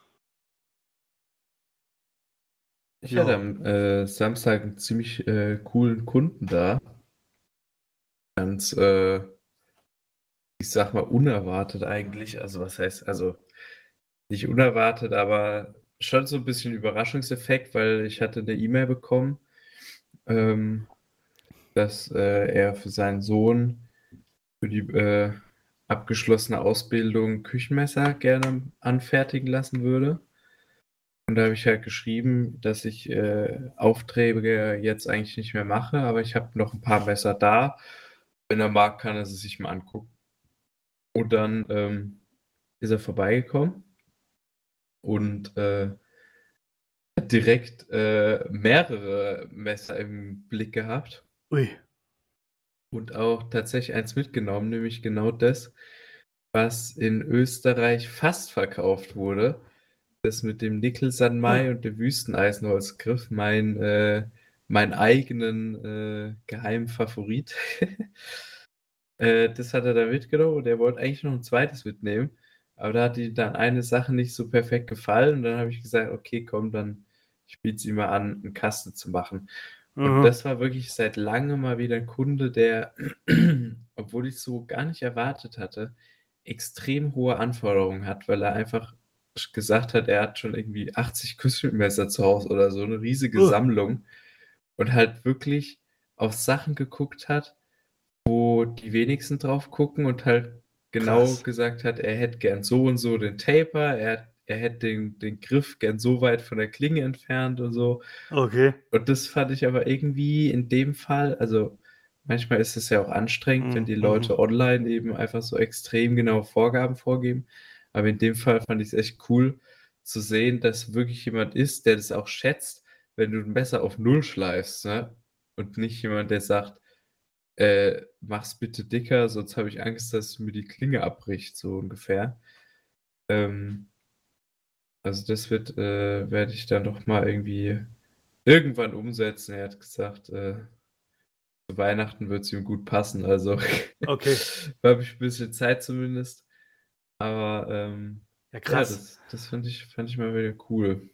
Ich hatte Ja. am äh, Samstag einen ziemlich äh, coolen Kunden da. Ganz, äh, ich sag mal, unerwartet eigentlich. Also was heißt, also nicht unerwartet, aber schon so ein bisschen Überraschungseffekt, weil ich hatte eine E-Mail bekommen, ähm, dass äh, er für seinen Sohn für die äh, abgeschlossene Ausbildung Küchenmesser gerne anfertigen lassen würde. Und da habe ich halt geschrieben, dass ich äh, Aufträge jetzt eigentlich nicht mehr mache, aber ich habe noch ein paar Messer da. Wenn er mag, kann er sie sich mal angucken. Und dann ähm, ist er vorbeigekommen und äh, direkt äh, mehrere Messer im Blick gehabt. Ui. Und auch tatsächlich eins mitgenommen, nämlich genau das, was in Österreich fast verkauft wurde. Das mit dem Nickel-Sanmai Ah. und dem Wüsteneisenholzgriff, mein, äh, mein eigenen äh, geheimen Favorit. äh, das hat er da mitgenommen und er wollte eigentlich noch ein zweites mitnehmen. Aber da hat ihm dann eine Sache nicht so perfekt gefallen. Und dann habe ich gesagt, okay, komm, dann spielt sie mal an, einen Kasten zu machen. Und Mhm. das war wirklich seit langem mal wieder ein Kunde, der, obwohl ich so gar nicht erwartet hatte, extrem hohe Anforderungen hat, weil er einfach gesagt hat, er hat schon irgendwie achtzig Küchenmesser zu Hause oder so, eine riesige Uh. Sammlung und halt wirklich auf Sachen geguckt hat, wo die wenigsten drauf gucken und halt genau Krass. gesagt hat, er hätte gern so und so den Taper, er, er hätte den, den Griff gern so weit von der Klinge entfernt und so. Okay. Und das fand ich aber irgendwie in dem Fall, also manchmal ist es ja auch anstrengend, wenn die Leute Mhm. online eben einfach so extrem genaue Vorgaben vorgeben. Aber in dem Fall fand ich es echt cool zu sehen, dass wirklich jemand ist, der das auch schätzt, wenn du ein Messer auf Null schleifst, ne? Und nicht jemand, der sagt, äh, mach's bitte dicker, sonst habe ich Angst, dass mir die Klinge abbricht, so ungefähr. Ähm, also das wird, äh, werde ich dann doch mal irgendwie irgendwann umsetzen. Er hat gesagt, äh, zu Weihnachten wird es ihm gut passen. Also Okay. habe ich ein bisschen Zeit zumindest. Aber ähm, Ja, ja, krass. das, das fand ich, fand ich mal wieder cool.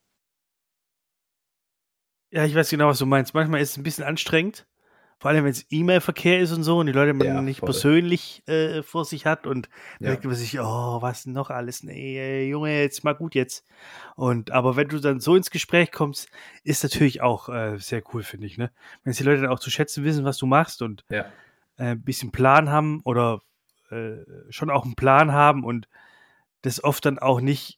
Ja, ich weiß genau, was du meinst. Manchmal ist es ein bisschen anstrengend, vor allem wenn es E-Mail-Verkehr ist und so und die Leute Ja, man nicht voll. persönlich äh, vor sich hat und dann Ja. denkt man sich, oh, was denn noch alles? Nee, ey, Junge, jetzt mal gut jetzt. Und aber wenn du dann so ins Gespräch kommst, ist natürlich auch äh, sehr cool, finde ich, ne? Wenn es die Leute dann auch zu schätzen wissen, was du machst und Ja. äh, ein bisschen Plan haben oder äh, schon auch einen Plan haben und das oft dann auch nicht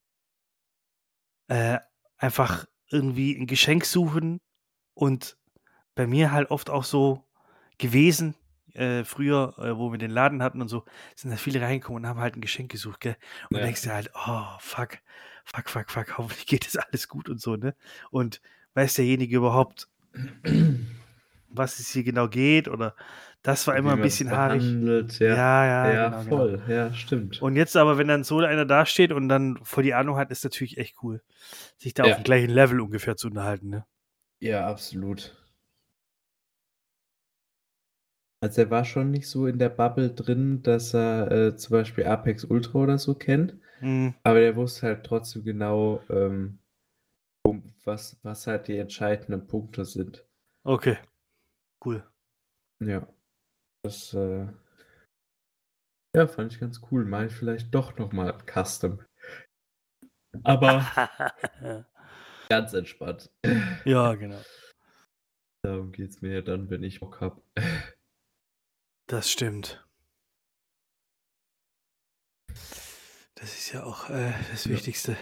äh, einfach irgendwie ein Geschenk suchen und bei mir halt oft auch so gewesen, äh, früher, äh, wo wir den Laden hatten und so, sind da viele reingekommen und haben halt ein Geschenk gesucht, gell? Und Ja. denkst dir halt, oh, fuck, fuck, fuck, fuck, hoffentlich geht das alles gut und so, ne? Und weiß derjenige überhaupt, was es hier genau geht oder das war immer Wie ein man es bisschen haarig. behandelt, ja. Ja, ja, Ja, genau, genau. voll. Ja, stimmt. Und jetzt aber, wenn dann so einer dasteht und dann voll die Ahnung hat, ist natürlich echt cool, sich da auf dem Ja. gleichen Level ungefähr zu unterhalten, ne? Ja, absolut. Also er war schon nicht so in der Bubble drin, dass er äh, zum Beispiel Apex Ultra oder so kennt, Mhm. aber der wusste halt trotzdem genau, ähm, um, was, was halt die entscheidenden Punkte sind. Okay, cool. Ja, das äh, ja, fand ich ganz cool. Mache ich vielleicht doch nochmal Custom. Aber ganz entspannt. Ja, genau. Darum geht es mir ja dann, wenn ich Bock habe. Das stimmt. Das ist ja auch äh, das Ja. Wichtigste.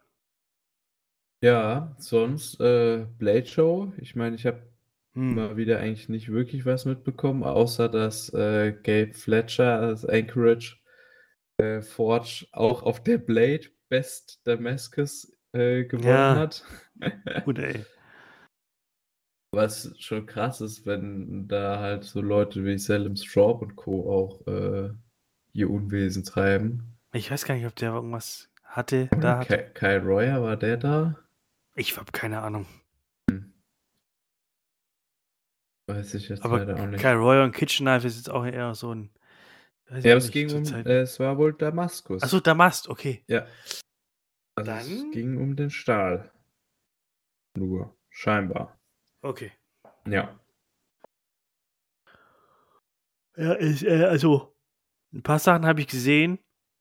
Ja, sonst äh, Blade Show. Ich meine, ich habe Hm. mal wieder eigentlich nicht wirklich was mitbekommen, außer dass äh, Gabe Fletcher als Anchorage äh, Forge auch auf der Blade Best Damascus äh, gewonnen Ja, hat. gut, ey. Was schon krass ist, wenn da halt so Leute wie Salem Straub und Co. auch äh, ihr Unwesen treiben. Ich weiß gar nicht, ob der irgendwas hatte, Oder da hatte. Ky Kyle Royer, war der da? Ich habe keine Ahnung. Hm, weiß ich jetzt Aber leider auch Kyle nicht. Royer und Kitchen Knife ist jetzt auch eher so ein, weiß ich Ja, auch es nicht, ging zur um, Zeit. äh, es war wohl Achso, Damaskus. Damast, okay. Ja, also es Dann, ging um den Stahl. Nur, scheinbar. okay. Ja. Ja, ich, äh, also, ein paar Sachen habe ich gesehen.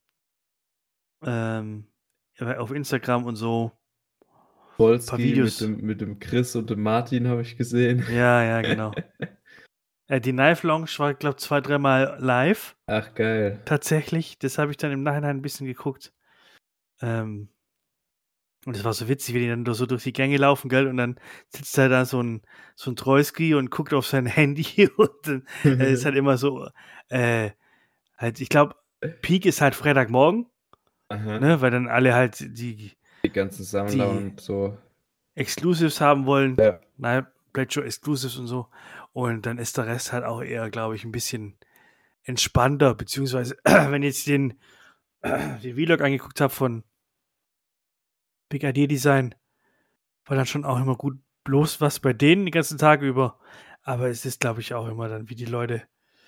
Ähm, auf Instagram und so. Ein paar Polski mit Videos. dem, mit dem Chris und dem Martin habe ich gesehen. Ja, ja, genau. Äh, die Knife Lounge war, glaube ich, zwei, dreimal live. Ach, geil. Tatsächlich. Das habe ich dann im Nachhinein ein bisschen geguckt. Ähm, und das war so witzig, wie die dann so durch die Gänge laufen, gell? Und dann sitzt da da so ein, so ein Troisky und guckt auf sein Handy und dann äh, ist halt immer so, äh, halt, ich glaube, Peak ist halt Freitagmorgen, Aha. ne? Weil dann alle halt die, Die ganzen Sammler die, und so. Exclusives haben wollen. Ja. Nein, Pledger Exclusives und so. Und dann ist der Rest halt auch eher, glaube ich, ein bisschen entspannter. Beziehungsweise, wenn ich jetzt den, den Vlog angeguckt habe von Big I D Design, war dann schon auch immer gut bloß was bei denen den ganzen Tag über. Aber es ist, glaube ich, auch immer dann, wie die Leute,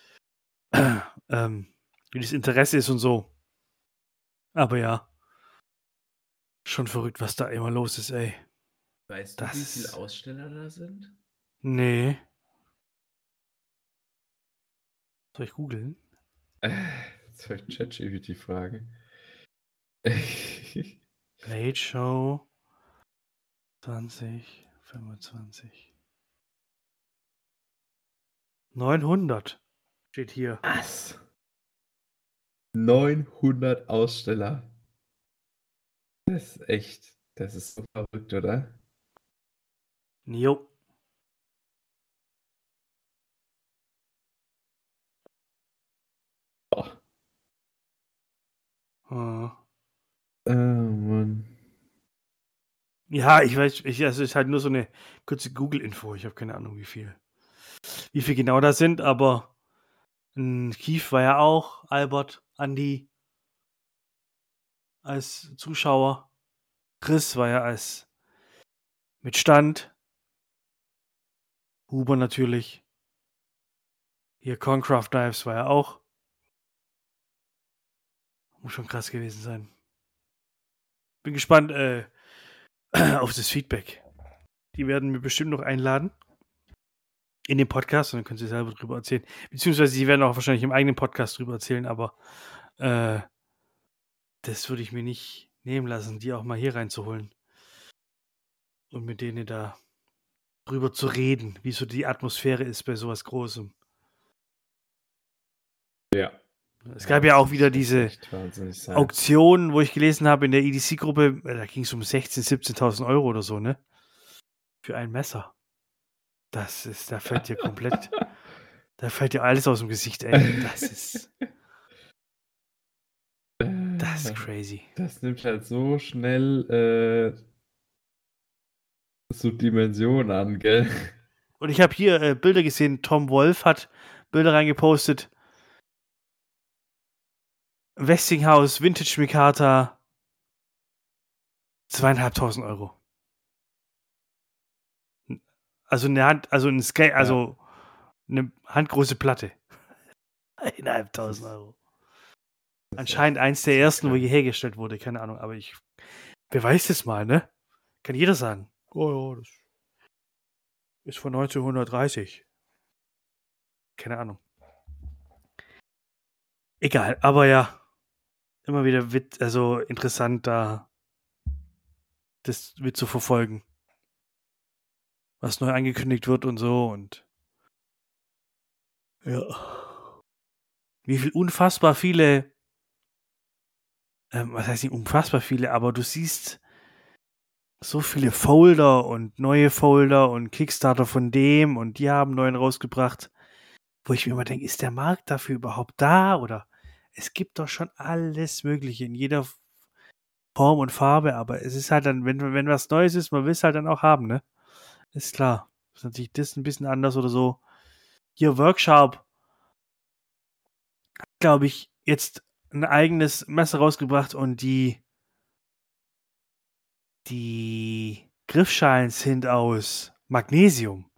ähm, wie das Interesse ist und so. Aber ja, schon verrückt, was da immer los ist, ey. Weißt du, Das wie viele ist- Aussteller da sind? Nee. Soll ich googeln? Äh, Jetzt soll ich ChatGPT fragen. Blade Show zwanzig fünfundzwanzig. neunhundert steht hier. Was? neunhundert Aussteller. Das ist echt, das ist so verrückt, oder? Jo. Oh. Äh. Oh, Mann. Ja, ich weiß, ich, also es ist halt nur so eine kurze Google-Info. Ich habe keine Ahnung, wie viel. Wie viel genau da sind, aber ein Kief war ja auch, Albert, Andi als Zuschauer. Chris war ja als mit Stand. Huber natürlich. Hier Concraft Knives war ja auch. Muss schon krass gewesen sein. Bin gespannt äh, auf das Feedback. Die werden mir bestimmt noch einladen in den Podcast und dann können sie selber drüber erzählen. Beziehungsweise sie werden auch wahrscheinlich im eigenen Podcast drüber erzählen, aber äh, das würde ich mir nicht nehmen lassen, die auch mal hier reinzuholen und mit denen da drüber zu reden, wie so die Atmosphäre ist bei sowas Großem. Ja. Es gab ja, ja auch wieder das diese sein. Auktion, wo ich gelesen habe in der E D C-Gruppe, da ging es um sechzehntausend, siebzehntausend Euro oder so, ne? Für ein Messer. Das ist, da fällt dir komplett, da fällt dir alles aus dem Gesicht, ey. Das ist, das ist crazy. Das nimmt halt so schnell äh, so Dimensionen an, gell? Und ich habe hier äh, Bilder gesehen, Tom Wolf hat Bilder reingepostet. Westinghouse, Vintage Mikata, zweieinhalbtausend Euro. Also eine Hand, also ein Scale, also ja. Eine handgroße Platte. Eineinhalbtausend Euro. Anscheinend eins der ersten, wo je hergestellt wurde, keine Ahnung, aber ich, wer weiß das mal, ne? Kann jeder sagen. Oh ja, das ist von neunzehnhundertdreißig. Keine Ahnung. Egal, aber ja, immer wieder wit also interessant, da das mit zu verfolgen. Was neu angekündigt wird und so und ja. Wie viel unfassbar viele, ähm, was heißt nicht unfassbar viele, aber du siehst so viele Folder und neue Folder und Kickstarter von dem und die haben neuen rausgebracht, wo ich mir immer denke, ist der Markt dafür überhaupt da? Oder es gibt doch schon alles Mögliche in jeder Form und Farbe, aber es ist halt dann, wenn, wenn was Neues ist, man will es halt dann auch haben, ne? Ist klar. Ist natürlich das ein bisschen anders oder so. Hier Workshop, glaube ich, jetzt ein eigenes Messer rausgebracht und die die Griffschalen sind aus Magnesium.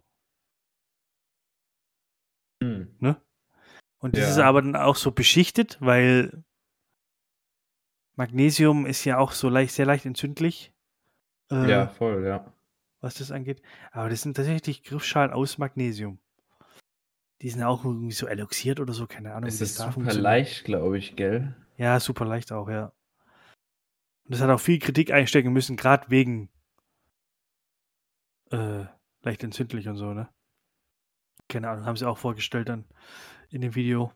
Hm. Ne? Und das ja. ist aber dann auch so beschichtet, weil Magnesium ist ja auch so leicht, sehr leicht entzündlich. Äh, ja, voll, ja. Was das angeht. Aber das sind tatsächlich Griffschalen aus Magnesium. Die sind auch irgendwie so eloxiert oder so, keine Ahnung, es wie das ist da super funktioniert. leicht, glaube ich, gell? Ja, super leicht auch, ja. Und das hat auch viel Kritik einstecken müssen, gerade wegen äh, leicht entzündlich und so, ne? Keine Ahnung, haben sie auch vorgestellt dann in dem Video.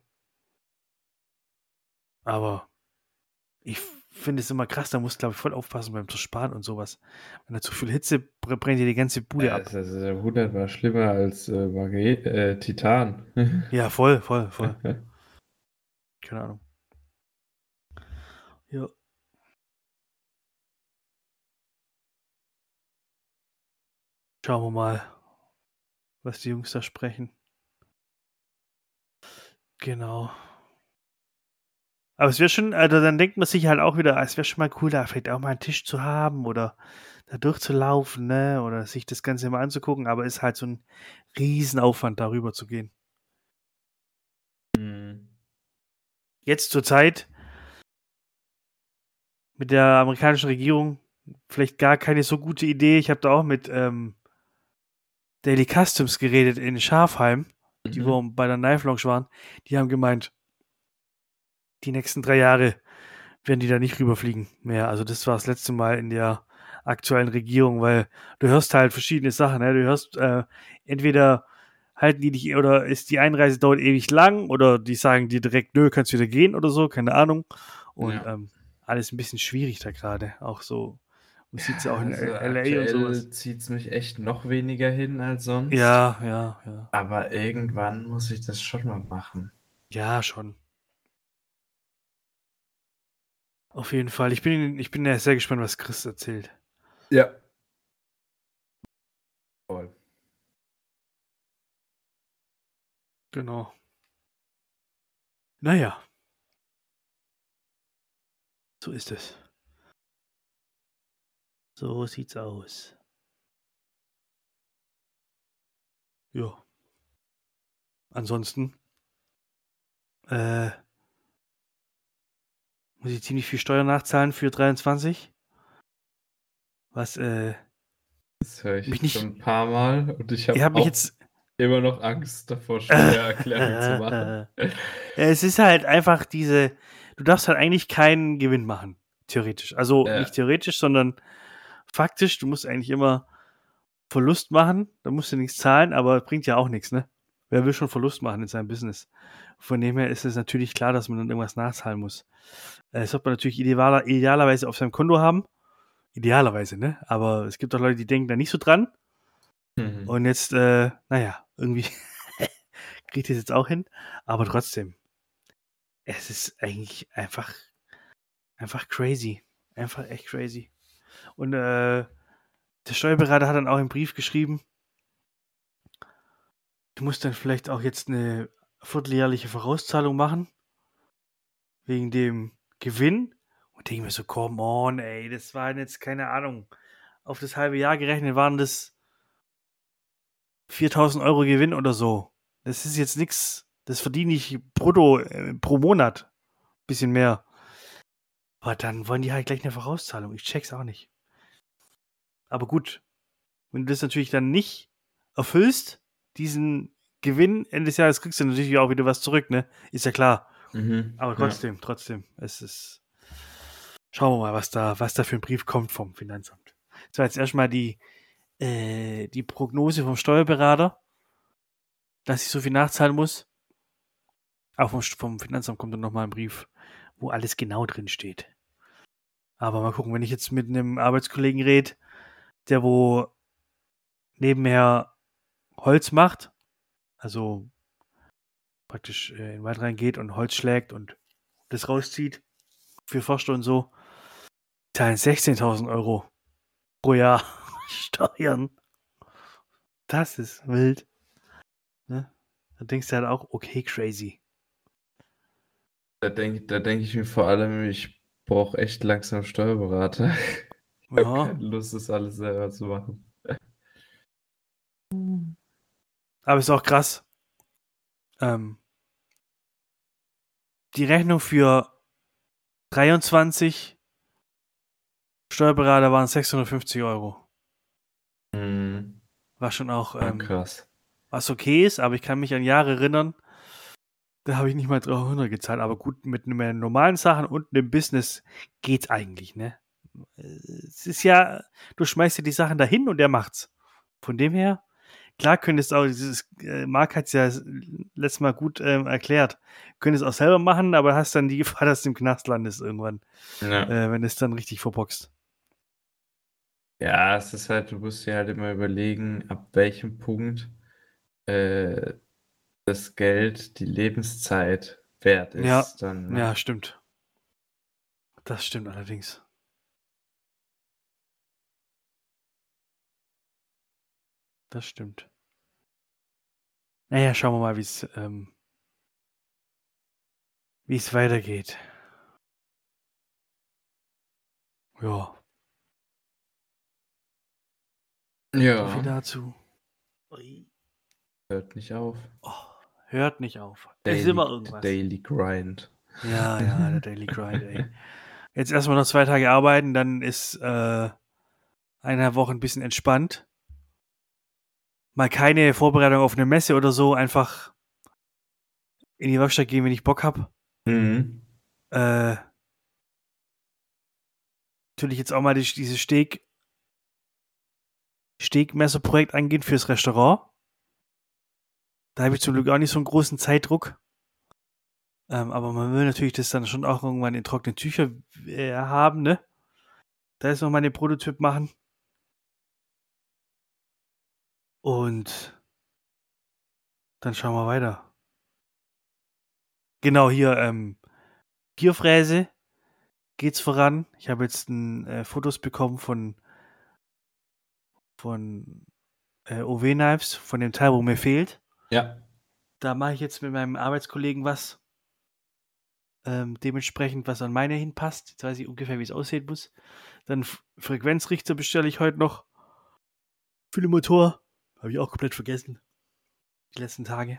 Aber ich finde es immer krass, da musst du, glaube ich, voll aufpassen beim Zersparen und sowas. Wenn da zu viel Hitze brennt dir die ganze Bude ja, ab. Das ist hundertmal schlimmer als äh, Margret äh, Titan. Ja, voll, voll, voll. Keine Ahnung. Ja. Schauen wir mal, was die Jungs da sprechen. Genau. Aber es wäre schon, also dann denkt man sich halt auch wieder, es wäre schon mal cool, da vielleicht auch mal einen Tisch zu haben oder da durchzulaufen, ne? Oder sich das Ganze mal anzugucken, aber ist halt so ein Riesenaufwand, darüber zu gehen. Mhm. Jetzt zur Zeit mit der amerikanischen Regierung vielleicht gar keine so gute Idee. Ich habe da auch mit ähm, Daily Customs geredet in Schafheim, die Mhm. wo bei der Knife Lounge waren. Die haben gemeint, die nächsten drei Jahre werden die da nicht rüberfliegen mehr. Also das war das letzte Mal in der aktuellen Regierung, weil du hörst halt verschiedene Sachen. Ne? Du hörst äh, entweder halten die dich oder ist die Einreise dauert ewig lang oder die sagen dir direkt, nö, kannst wieder gehen oder so, keine Ahnung. Und Ja. ähm, alles ein bisschen schwierig da gerade. Auch so, man sieht es ja Ja, auch in also L A und sowas. aktuell zieht es mich echt noch weniger hin als sonst. Ja, ja, ja. Aber irgendwann muss ich das schon mal machen. Ja, schon. Auf jeden Fall. Ich bin, ich bin ja sehr gespannt, was Chris erzählt. Ja. Voll. Genau. Naja, so ist es. So sieht's aus. Ja. Ansonsten äh, muss ich ziemlich viel Steuern nachzahlen für dreiundzwanzig. Was äh, Das höre ich mich jetzt schon nicht. ein paar Mal und ich Ich habe habe mich auch jetzt. immer noch Angst davor, Äh, Steuererklärung zu machen. äh, es ist halt einfach diese. Du darfst halt eigentlich keinen Gewinn machen. Theoretisch. Also Ja. nicht theoretisch, sondern faktisch. Du musst eigentlich immer Verlust machen. Da musst du nichts zahlen, aber bringt ja auch nichts, ne? Wer will schon Verlust machen in seinem Business? Von dem her ist es natürlich klar, dass man dann irgendwas nachzahlen muss. Äh, Das sollte man natürlich idealer, idealerweise auf seinem Konto haben. Idealerweise, ne? Aber es gibt auch Leute, die denken da nicht so dran. Mhm. Und jetzt, äh, naja, irgendwie kriegt es jetzt auch hin. Aber trotzdem, es ist eigentlich einfach, einfach crazy. Einfach echt crazy. Und äh, der Steuerberater hat dann auch im Brief geschrieben, du musst dann vielleicht auch jetzt eine vierteljährliche Vorauszahlung machen, wegen dem Gewinn. Und denke mir so, come on, ey, das waren jetzt, keine Ahnung, auf das halbe Jahr gerechnet waren das viertausend Euro Gewinn oder so. Das ist jetzt nichts, das verdiene ich brutto äh, pro Monat. Bisschen mehr. Aber dann wollen die halt gleich eine Vorauszahlung. Ich check's auch nicht. Aber gut, wenn du das natürlich dann nicht erfüllst, diesen Gewinn Ende des Jahres, kriegst du natürlich auch wieder was zurück, ne? Ist ja klar. Mhm. Aber Ja. trotzdem, trotzdem, es ist. Schauen wir mal, was da, was da für ein Brief kommt vom Finanzamt. Das war jetzt erstmal die, äh, die Prognose vom Steuerberater, dass ich so viel nachzahlen muss. Auch vom, vom Finanzamt kommt dann nochmal ein Brief, wo alles genau drin steht. Aber mal gucken, wenn ich jetzt mit einem Arbeitskollegen rede, der wo nebenher Holz macht, also praktisch äh, in den Wald reingeht und Holz schlägt und das rauszieht für Forste und so, zahlen sechzehntausend Euro pro Jahr Steuern. Das ist wild. Ne? Da denkst du halt auch, okay, crazy. Da denke da denk ich mir vor allem, ich brauche echt langsam einen Steuerberater. Ich habe Ja, keine Lust, das alles selber zu machen. aber ist auch krass. Ähm, die Rechnung für dreiundzwanzig Steuerberater waren sechshundertfünfzig Euro. Mhm. Was schon auch, Ah, ähm, krass. was okay ist, aber ich kann mich an Jahre erinnern, da habe ich nicht mal dreihundert gezahlt. Aber gut, mit einem normalen Sachen und einem Business geht's eigentlich, ne? Es ist ja, du schmeißt dir die Sachen dahin und der macht's. Von dem her, klar könntest du auch, dieses, äh, Marc hat es ja letztes Mal gut ähm, erklärt, könntest auch selber machen, aber hast dann die Gefahr, dass du im Knast landest irgendwann, Ja. äh, wenn es dann richtig verboxt. Ja, es ist halt, du musst dir halt immer überlegen, ab welchem Punkt äh, das Geld die Lebenszeit wert Ja, ist, dann, ne? ja, stimmt. Das stimmt allerdings. Das stimmt. Naja, schauen wir mal, wie es ähm, wie es weitergeht. Ja. Ja. So viel dazu. Hört nicht auf. Oh, hört nicht auf. Daily, Es ist immer irgendwas. Daily Grind. Ja, ja, der Daily Grind, ey. Jetzt erstmal noch zwei Tage arbeiten, dann ist äh, eine Woche ein bisschen entspannt. Mal keine Vorbereitung auf eine Messe oder so, einfach in die Werkstatt gehen, wenn ich Bock habe. Mhm. Äh, natürlich jetzt auch mal die, dieses Steg, Stegmesserprojekt angehen fürs Restaurant. Da habe ich zum Glück auch nicht so einen großen Zeitdruck. Ähm, aber man will natürlich das dann schon auch irgendwann in trockenen Tücher äh, haben, ne? Da ist noch mal den Prototyp machen. Und dann schauen wir weiter. Genau, hier, ähm, Gierfräse geht's voran. Ich habe jetzt ein, äh, Fotos bekommen von von äh, O W-Knives, von dem Teil, wo mir fehlt. Ja. Da mache ich jetzt mit meinem Arbeitskollegen was. Ähm, dementsprechend, was an meine hinpasst. Jetzt weiß ich ungefähr, wie es aussehen muss. Dann F- Frequenzrichter bestelle ich heute noch. Für den Motor. Habe ich auch komplett vergessen. Die letzten Tage.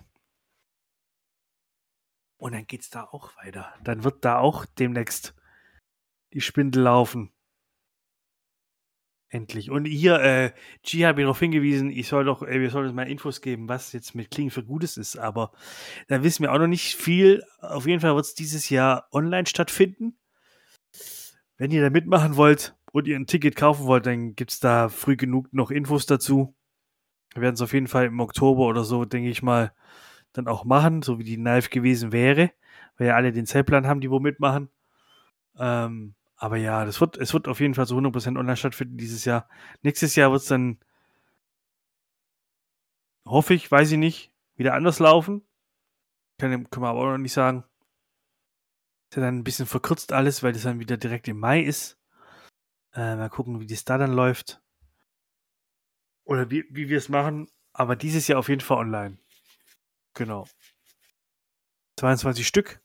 Und dann geht's da auch weiter. Dann wird da auch demnächst die Spindel laufen. Endlich. Und hier, äh, G habe ich darauf hingewiesen, ich soll doch, äh, wir sollen uns mal Infos geben, was jetzt mit Klingen für Gutes ist. Aber da wissen wir auch noch nicht viel. Auf jeden Fall wird es dieses Jahr online stattfinden. Wenn ihr da mitmachen wollt und ihr ein Ticket kaufen wollt, dann gibt es da früh genug noch Infos dazu. Wir werden es auf jeden Fall im Oktober oder so, denke ich mal, dann auch machen, so wie die Knife gewesen wäre, weil ja alle den Zeitplan haben, die wo mitmachen. Ähm, aber ja, das wird, es wird auf jeden Fall so hundert Prozent online stattfinden dieses Jahr. Nächstes Jahr wird es dann, hoffe ich, weiß ich nicht, wieder anders laufen. Kann, können wir aber auch noch nicht sagen. Ist ja dann ein bisschen verkürzt alles, weil das dann wieder direkt im Mai ist. Äh, mal gucken, wie das da dann läuft. Oder wie, wie wir es machen. Aber dieses Jahr auf jeden Fall online. Genau. zweiundzwanzig Stück.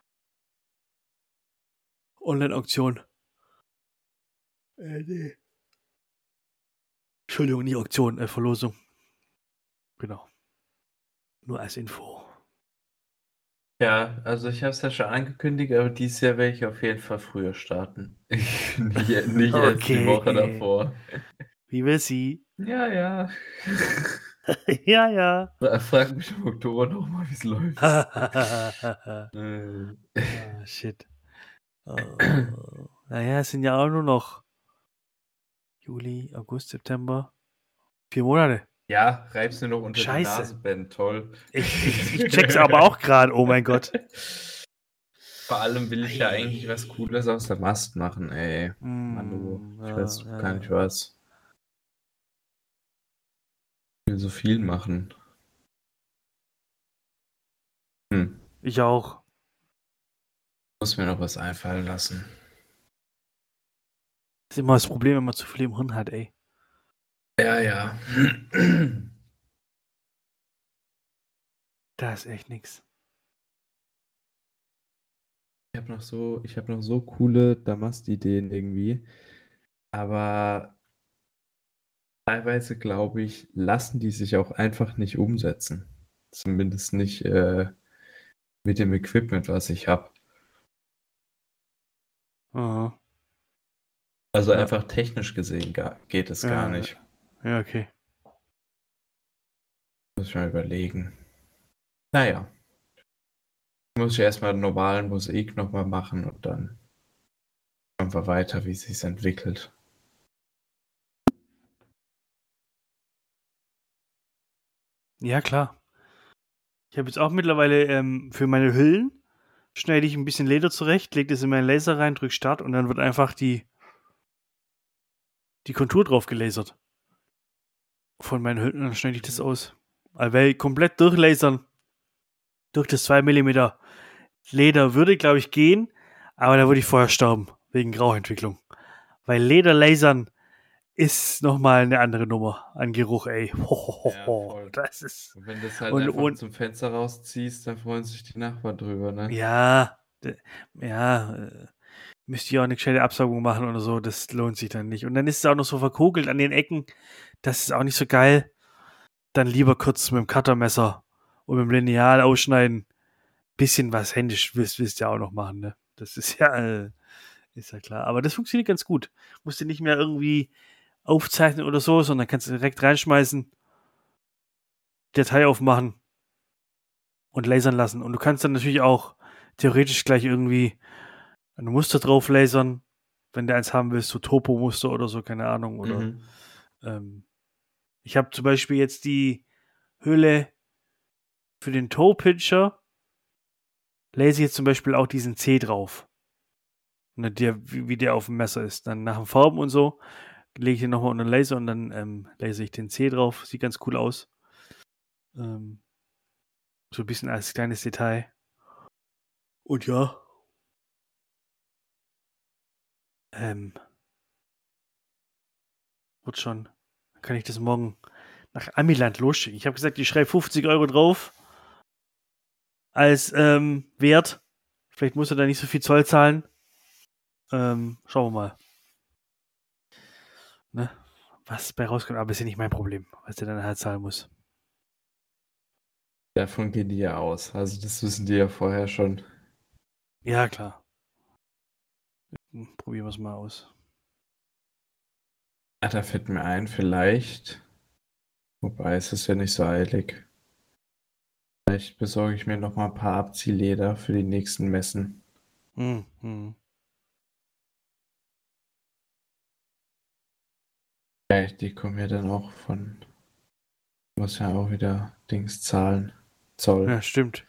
Online-Auktion. Äh, nee. Entschuldigung, nicht Auktion, äh, Verlosung. Genau. Nur als Info. Ja, also ich habe es ja schon angekündigt, aber dieses Jahr werde ich auf jeden Fall früher starten. nicht nicht erst die Woche Okay. davor. Wie will sie? Ja, ja. Ja, ja. Fra- Frag mich im Oktober nochmal, wie es läuft. ah, Äh, shit. Oh. Naja, es sind ja auch nur noch Juli, August, September. Vier Monate. Ja, reib's mir noch unter die Scheiße. Nase, Ben, toll. Ich, ich, ich check's aber auch gerade, oh mein Gott. Vor allem will ich ja eigentlich was Cooles aus der Mast machen, ey. Mm, Mann, du, ich ja, weiß ja, gar nicht ja. was. Ich will so viel machen. Hm, Ich auch. muss mir noch was einfallen lassen. Das ist immer das Problem, wenn man zu viel im Hirn hat, ey. Ja, ja. Da ist echt nix. Ich habe noch so, ich habe noch so coole Damast-Ideen irgendwie. Aber teilweise, glaube ich, lassen die sich auch einfach nicht umsetzen. Zumindest nicht äh, mit dem Equipment, was ich habe. Aha. Also Ja. einfach technisch gesehen gar, geht es gar Ja, nicht. Ja, okay. Muss ich mal überlegen. Naja. Muss ich erstmal einen normalen Mosaik nochmal machen und dann schauen wir weiter, wie es sich entwickelt. Ja, klar. Ich habe jetzt auch mittlerweile ähm, für meine Hüllen schneide ich ein bisschen Leder zurecht, lege das in meinen Laser rein, drücke Start und dann wird einfach die, die Kontur drauf gelasert. Von meinen Hüllen, dann schneide ich das aus. Weil komplett durchlasern durch das zwei Millimeter Leder würde, glaube ich, gehen, aber da würde ich vorher sterben, wegen Grauentwicklung. Weil Lederlasern ist nochmal eine andere Nummer an Geruch, ey. Ho, ho, ho, Ja, ho. voll. Das ist. Und wenn du das halt Und, einfach und zum Fenster rausziehst, dann freuen sich die Nachbarn drüber, ne? ja, d- ja, äh, müsst ihr auch eine gescheite Absaugung machen oder so. Das lohnt sich dann nicht. Und dann ist es auch noch so verkokelt an den Ecken. Das ist auch nicht so geil. Dann lieber kurz mit dem Cuttermesser und mit dem Lineal ausschneiden. Bisschen was händisch willst, willst du ja auch noch machen, ne? Das ist ja, äh, ist ja klar. Aber das funktioniert ganz gut. Musst du nicht mehr irgendwie aufzeichnen oder so, sondern kannst du direkt reinschmeißen, Datei aufmachen und lasern lassen. Und du kannst dann natürlich auch theoretisch gleich irgendwie ein Muster drauf lasern, wenn du eins haben willst, so Topo-Muster oder so, keine Ahnung. Oder Mhm. ähm, ich habe zum Beispiel jetzt die Hülle für den Toe-Pincher, laser jetzt zum Beispiel auch diesen C drauf. Ne, der, wie, wie der auf dem Messer ist. Dann nach den Farben und so lege ich den nochmal unter den Laser und dann ähm, laser ich den C drauf. Sieht ganz cool aus. Ähm, so ein bisschen als kleines Detail. Und ja, ähm, wird schon. Dann kann ich das morgen nach Amiland losschicken. Ich habe gesagt, ich schreibe fünfzig Euro drauf als ähm, Wert. Vielleicht muss er da nicht so viel Zoll zahlen. Ähm, schauen wir mal. Ne? Was bei rauskommt, aber ist ja nicht mein Problem, was der dann halt zahlen muss. Davon gehen die ja aus. Also das wissen die ja vorher schon. Ja, klar. Hm, probieren wir es mal aus. Ah, da fällt mir ein, vielleicht. Wobei, es ist ja nicht so eilig. Vielleicht besorge ich mir noch mal ein paar Abziehleder für die nächsten Messen. Hm, hm. Ja, die kommen ja dann auch von, muss ja auch wieder Dings zahlen. Zoll. Ja, stimmt.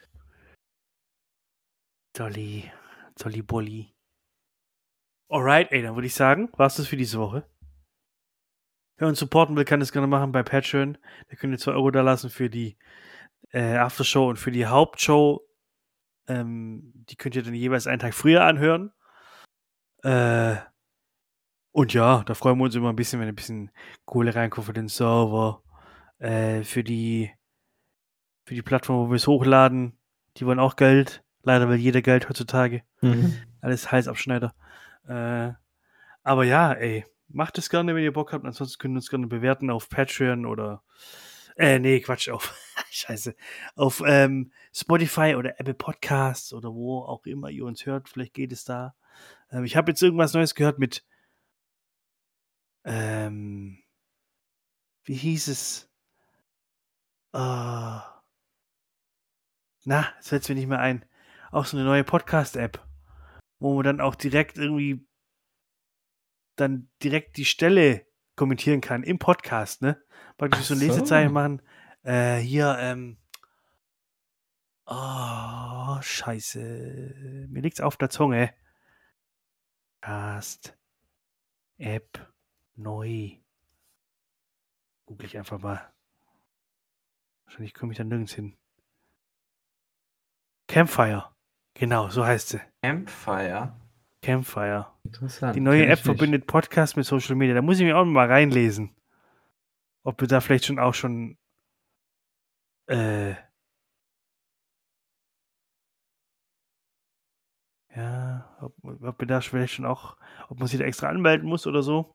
Zolli. Zolli Bolli. Alright, ey, dann würde ich sagen, war's das für diese Woche. Wer uns supporten will, kann das gerne machen bei Patreon. Da könnt ihr zwei Euro da lassen für die äh, Aftershow und für die Hauptshow. Ähm, die könnt ihr dann jeweils einen Tag früher anhören. Äh, und ja, da freuen wir uns immer ein bisschen, wenn ein bisschen Kohle reinkommt für den Server, äh, für die, für die Plattform, wo wir es hochladen. Die wollen auch Geld. Leider will jeder Geld heutzutage. Mhm. Alles Halsabschneider. Äh, aber ja, ey, macht es gerne, wenn ihr Bock habt. Ansonsten könnt ihr uns gerne bewerten auf Patreon oder äh, nee, Quatsch, auf Scheiße. Auf ähm, Spotify oder Apple Podcasts oder wo auch immer ihr uns hört. Vielleicht geht es da. Ähm, ich habe jetzt irgendwas Neues gehört mit ähm, wie hieß es? Ah, na, jetzt fällt es mir nicht mehr ein. Auch so eine neue Podcast-App, wo man dann auch direkt irgendwie dann direkt die Stelle kommentieren kann im Podcast, ne? Praktisch Ach so ein Lesezeichen so. machen. Äh, hier, ähm, oh, scheiße. Mir liegt's auf der Zunge. Cast, App, neu. Google ich einfach mal. Wahrscheinlich komme ich da nirgends hin. Campfire. Genau, so heißt sie. Campfire. Campfire. Die Interessant. neue Kenn App ich nicht. verbindet Podcast mit Social Media. Da muss ich mich auch mal reinlesen. Ob wir da vielleicht schon auch schon äh, ja, ob, ob wir da vielleicht schon auch, ob man sich da extra anmelden muss oder so.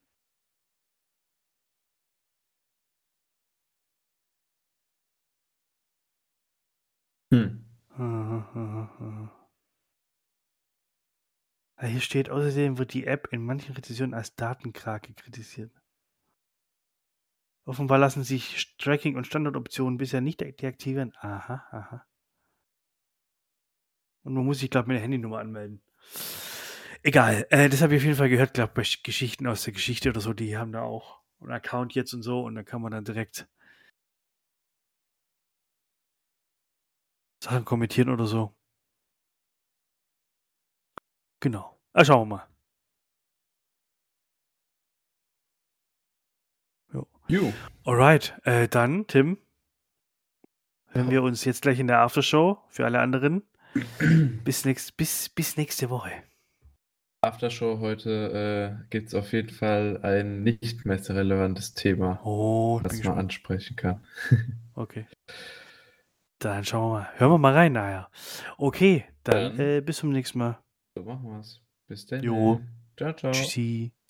Hm. Ja, hier steht, außerdem wird die App in manchen Rezensionen als Datenkrake kritisiert. Offenbar lassen sich Tracking- und Standardoptionen bisher nicht deaktivieren. Aha, aha. Und man muss sich, glaube ich, mit der Handynummer anmelden. Egal, äh, das habe ich auf jeden Fall gehört, glaube ich, bei Geschichten aus der Geschichte oder so, die haben da auch einen Account jetzt und so und dann kann man dann direkt Sachen kommentieren oder so. Genau. Ah, schauen wir mal. Jo. Jo. Alright, äh, dann, Tim, hören wir uns jetzt gleich in der Aftershow für alle anderen. Bis, nächst, bis, bis nächste Woche. Aftershow heute äh, gibt es auf jeden Fall ein nicht messerelevantes Thema, Oh, ich bin was man gespannt. ansprechen kann. Okay. Dann schauen wir mal. Hören wir mal rein nachher. Okay, dann Dann, äh, bis zum nächsten Mal. so machen wir es. Bis dann. Jo. Ciao, ciao. Tschüssi.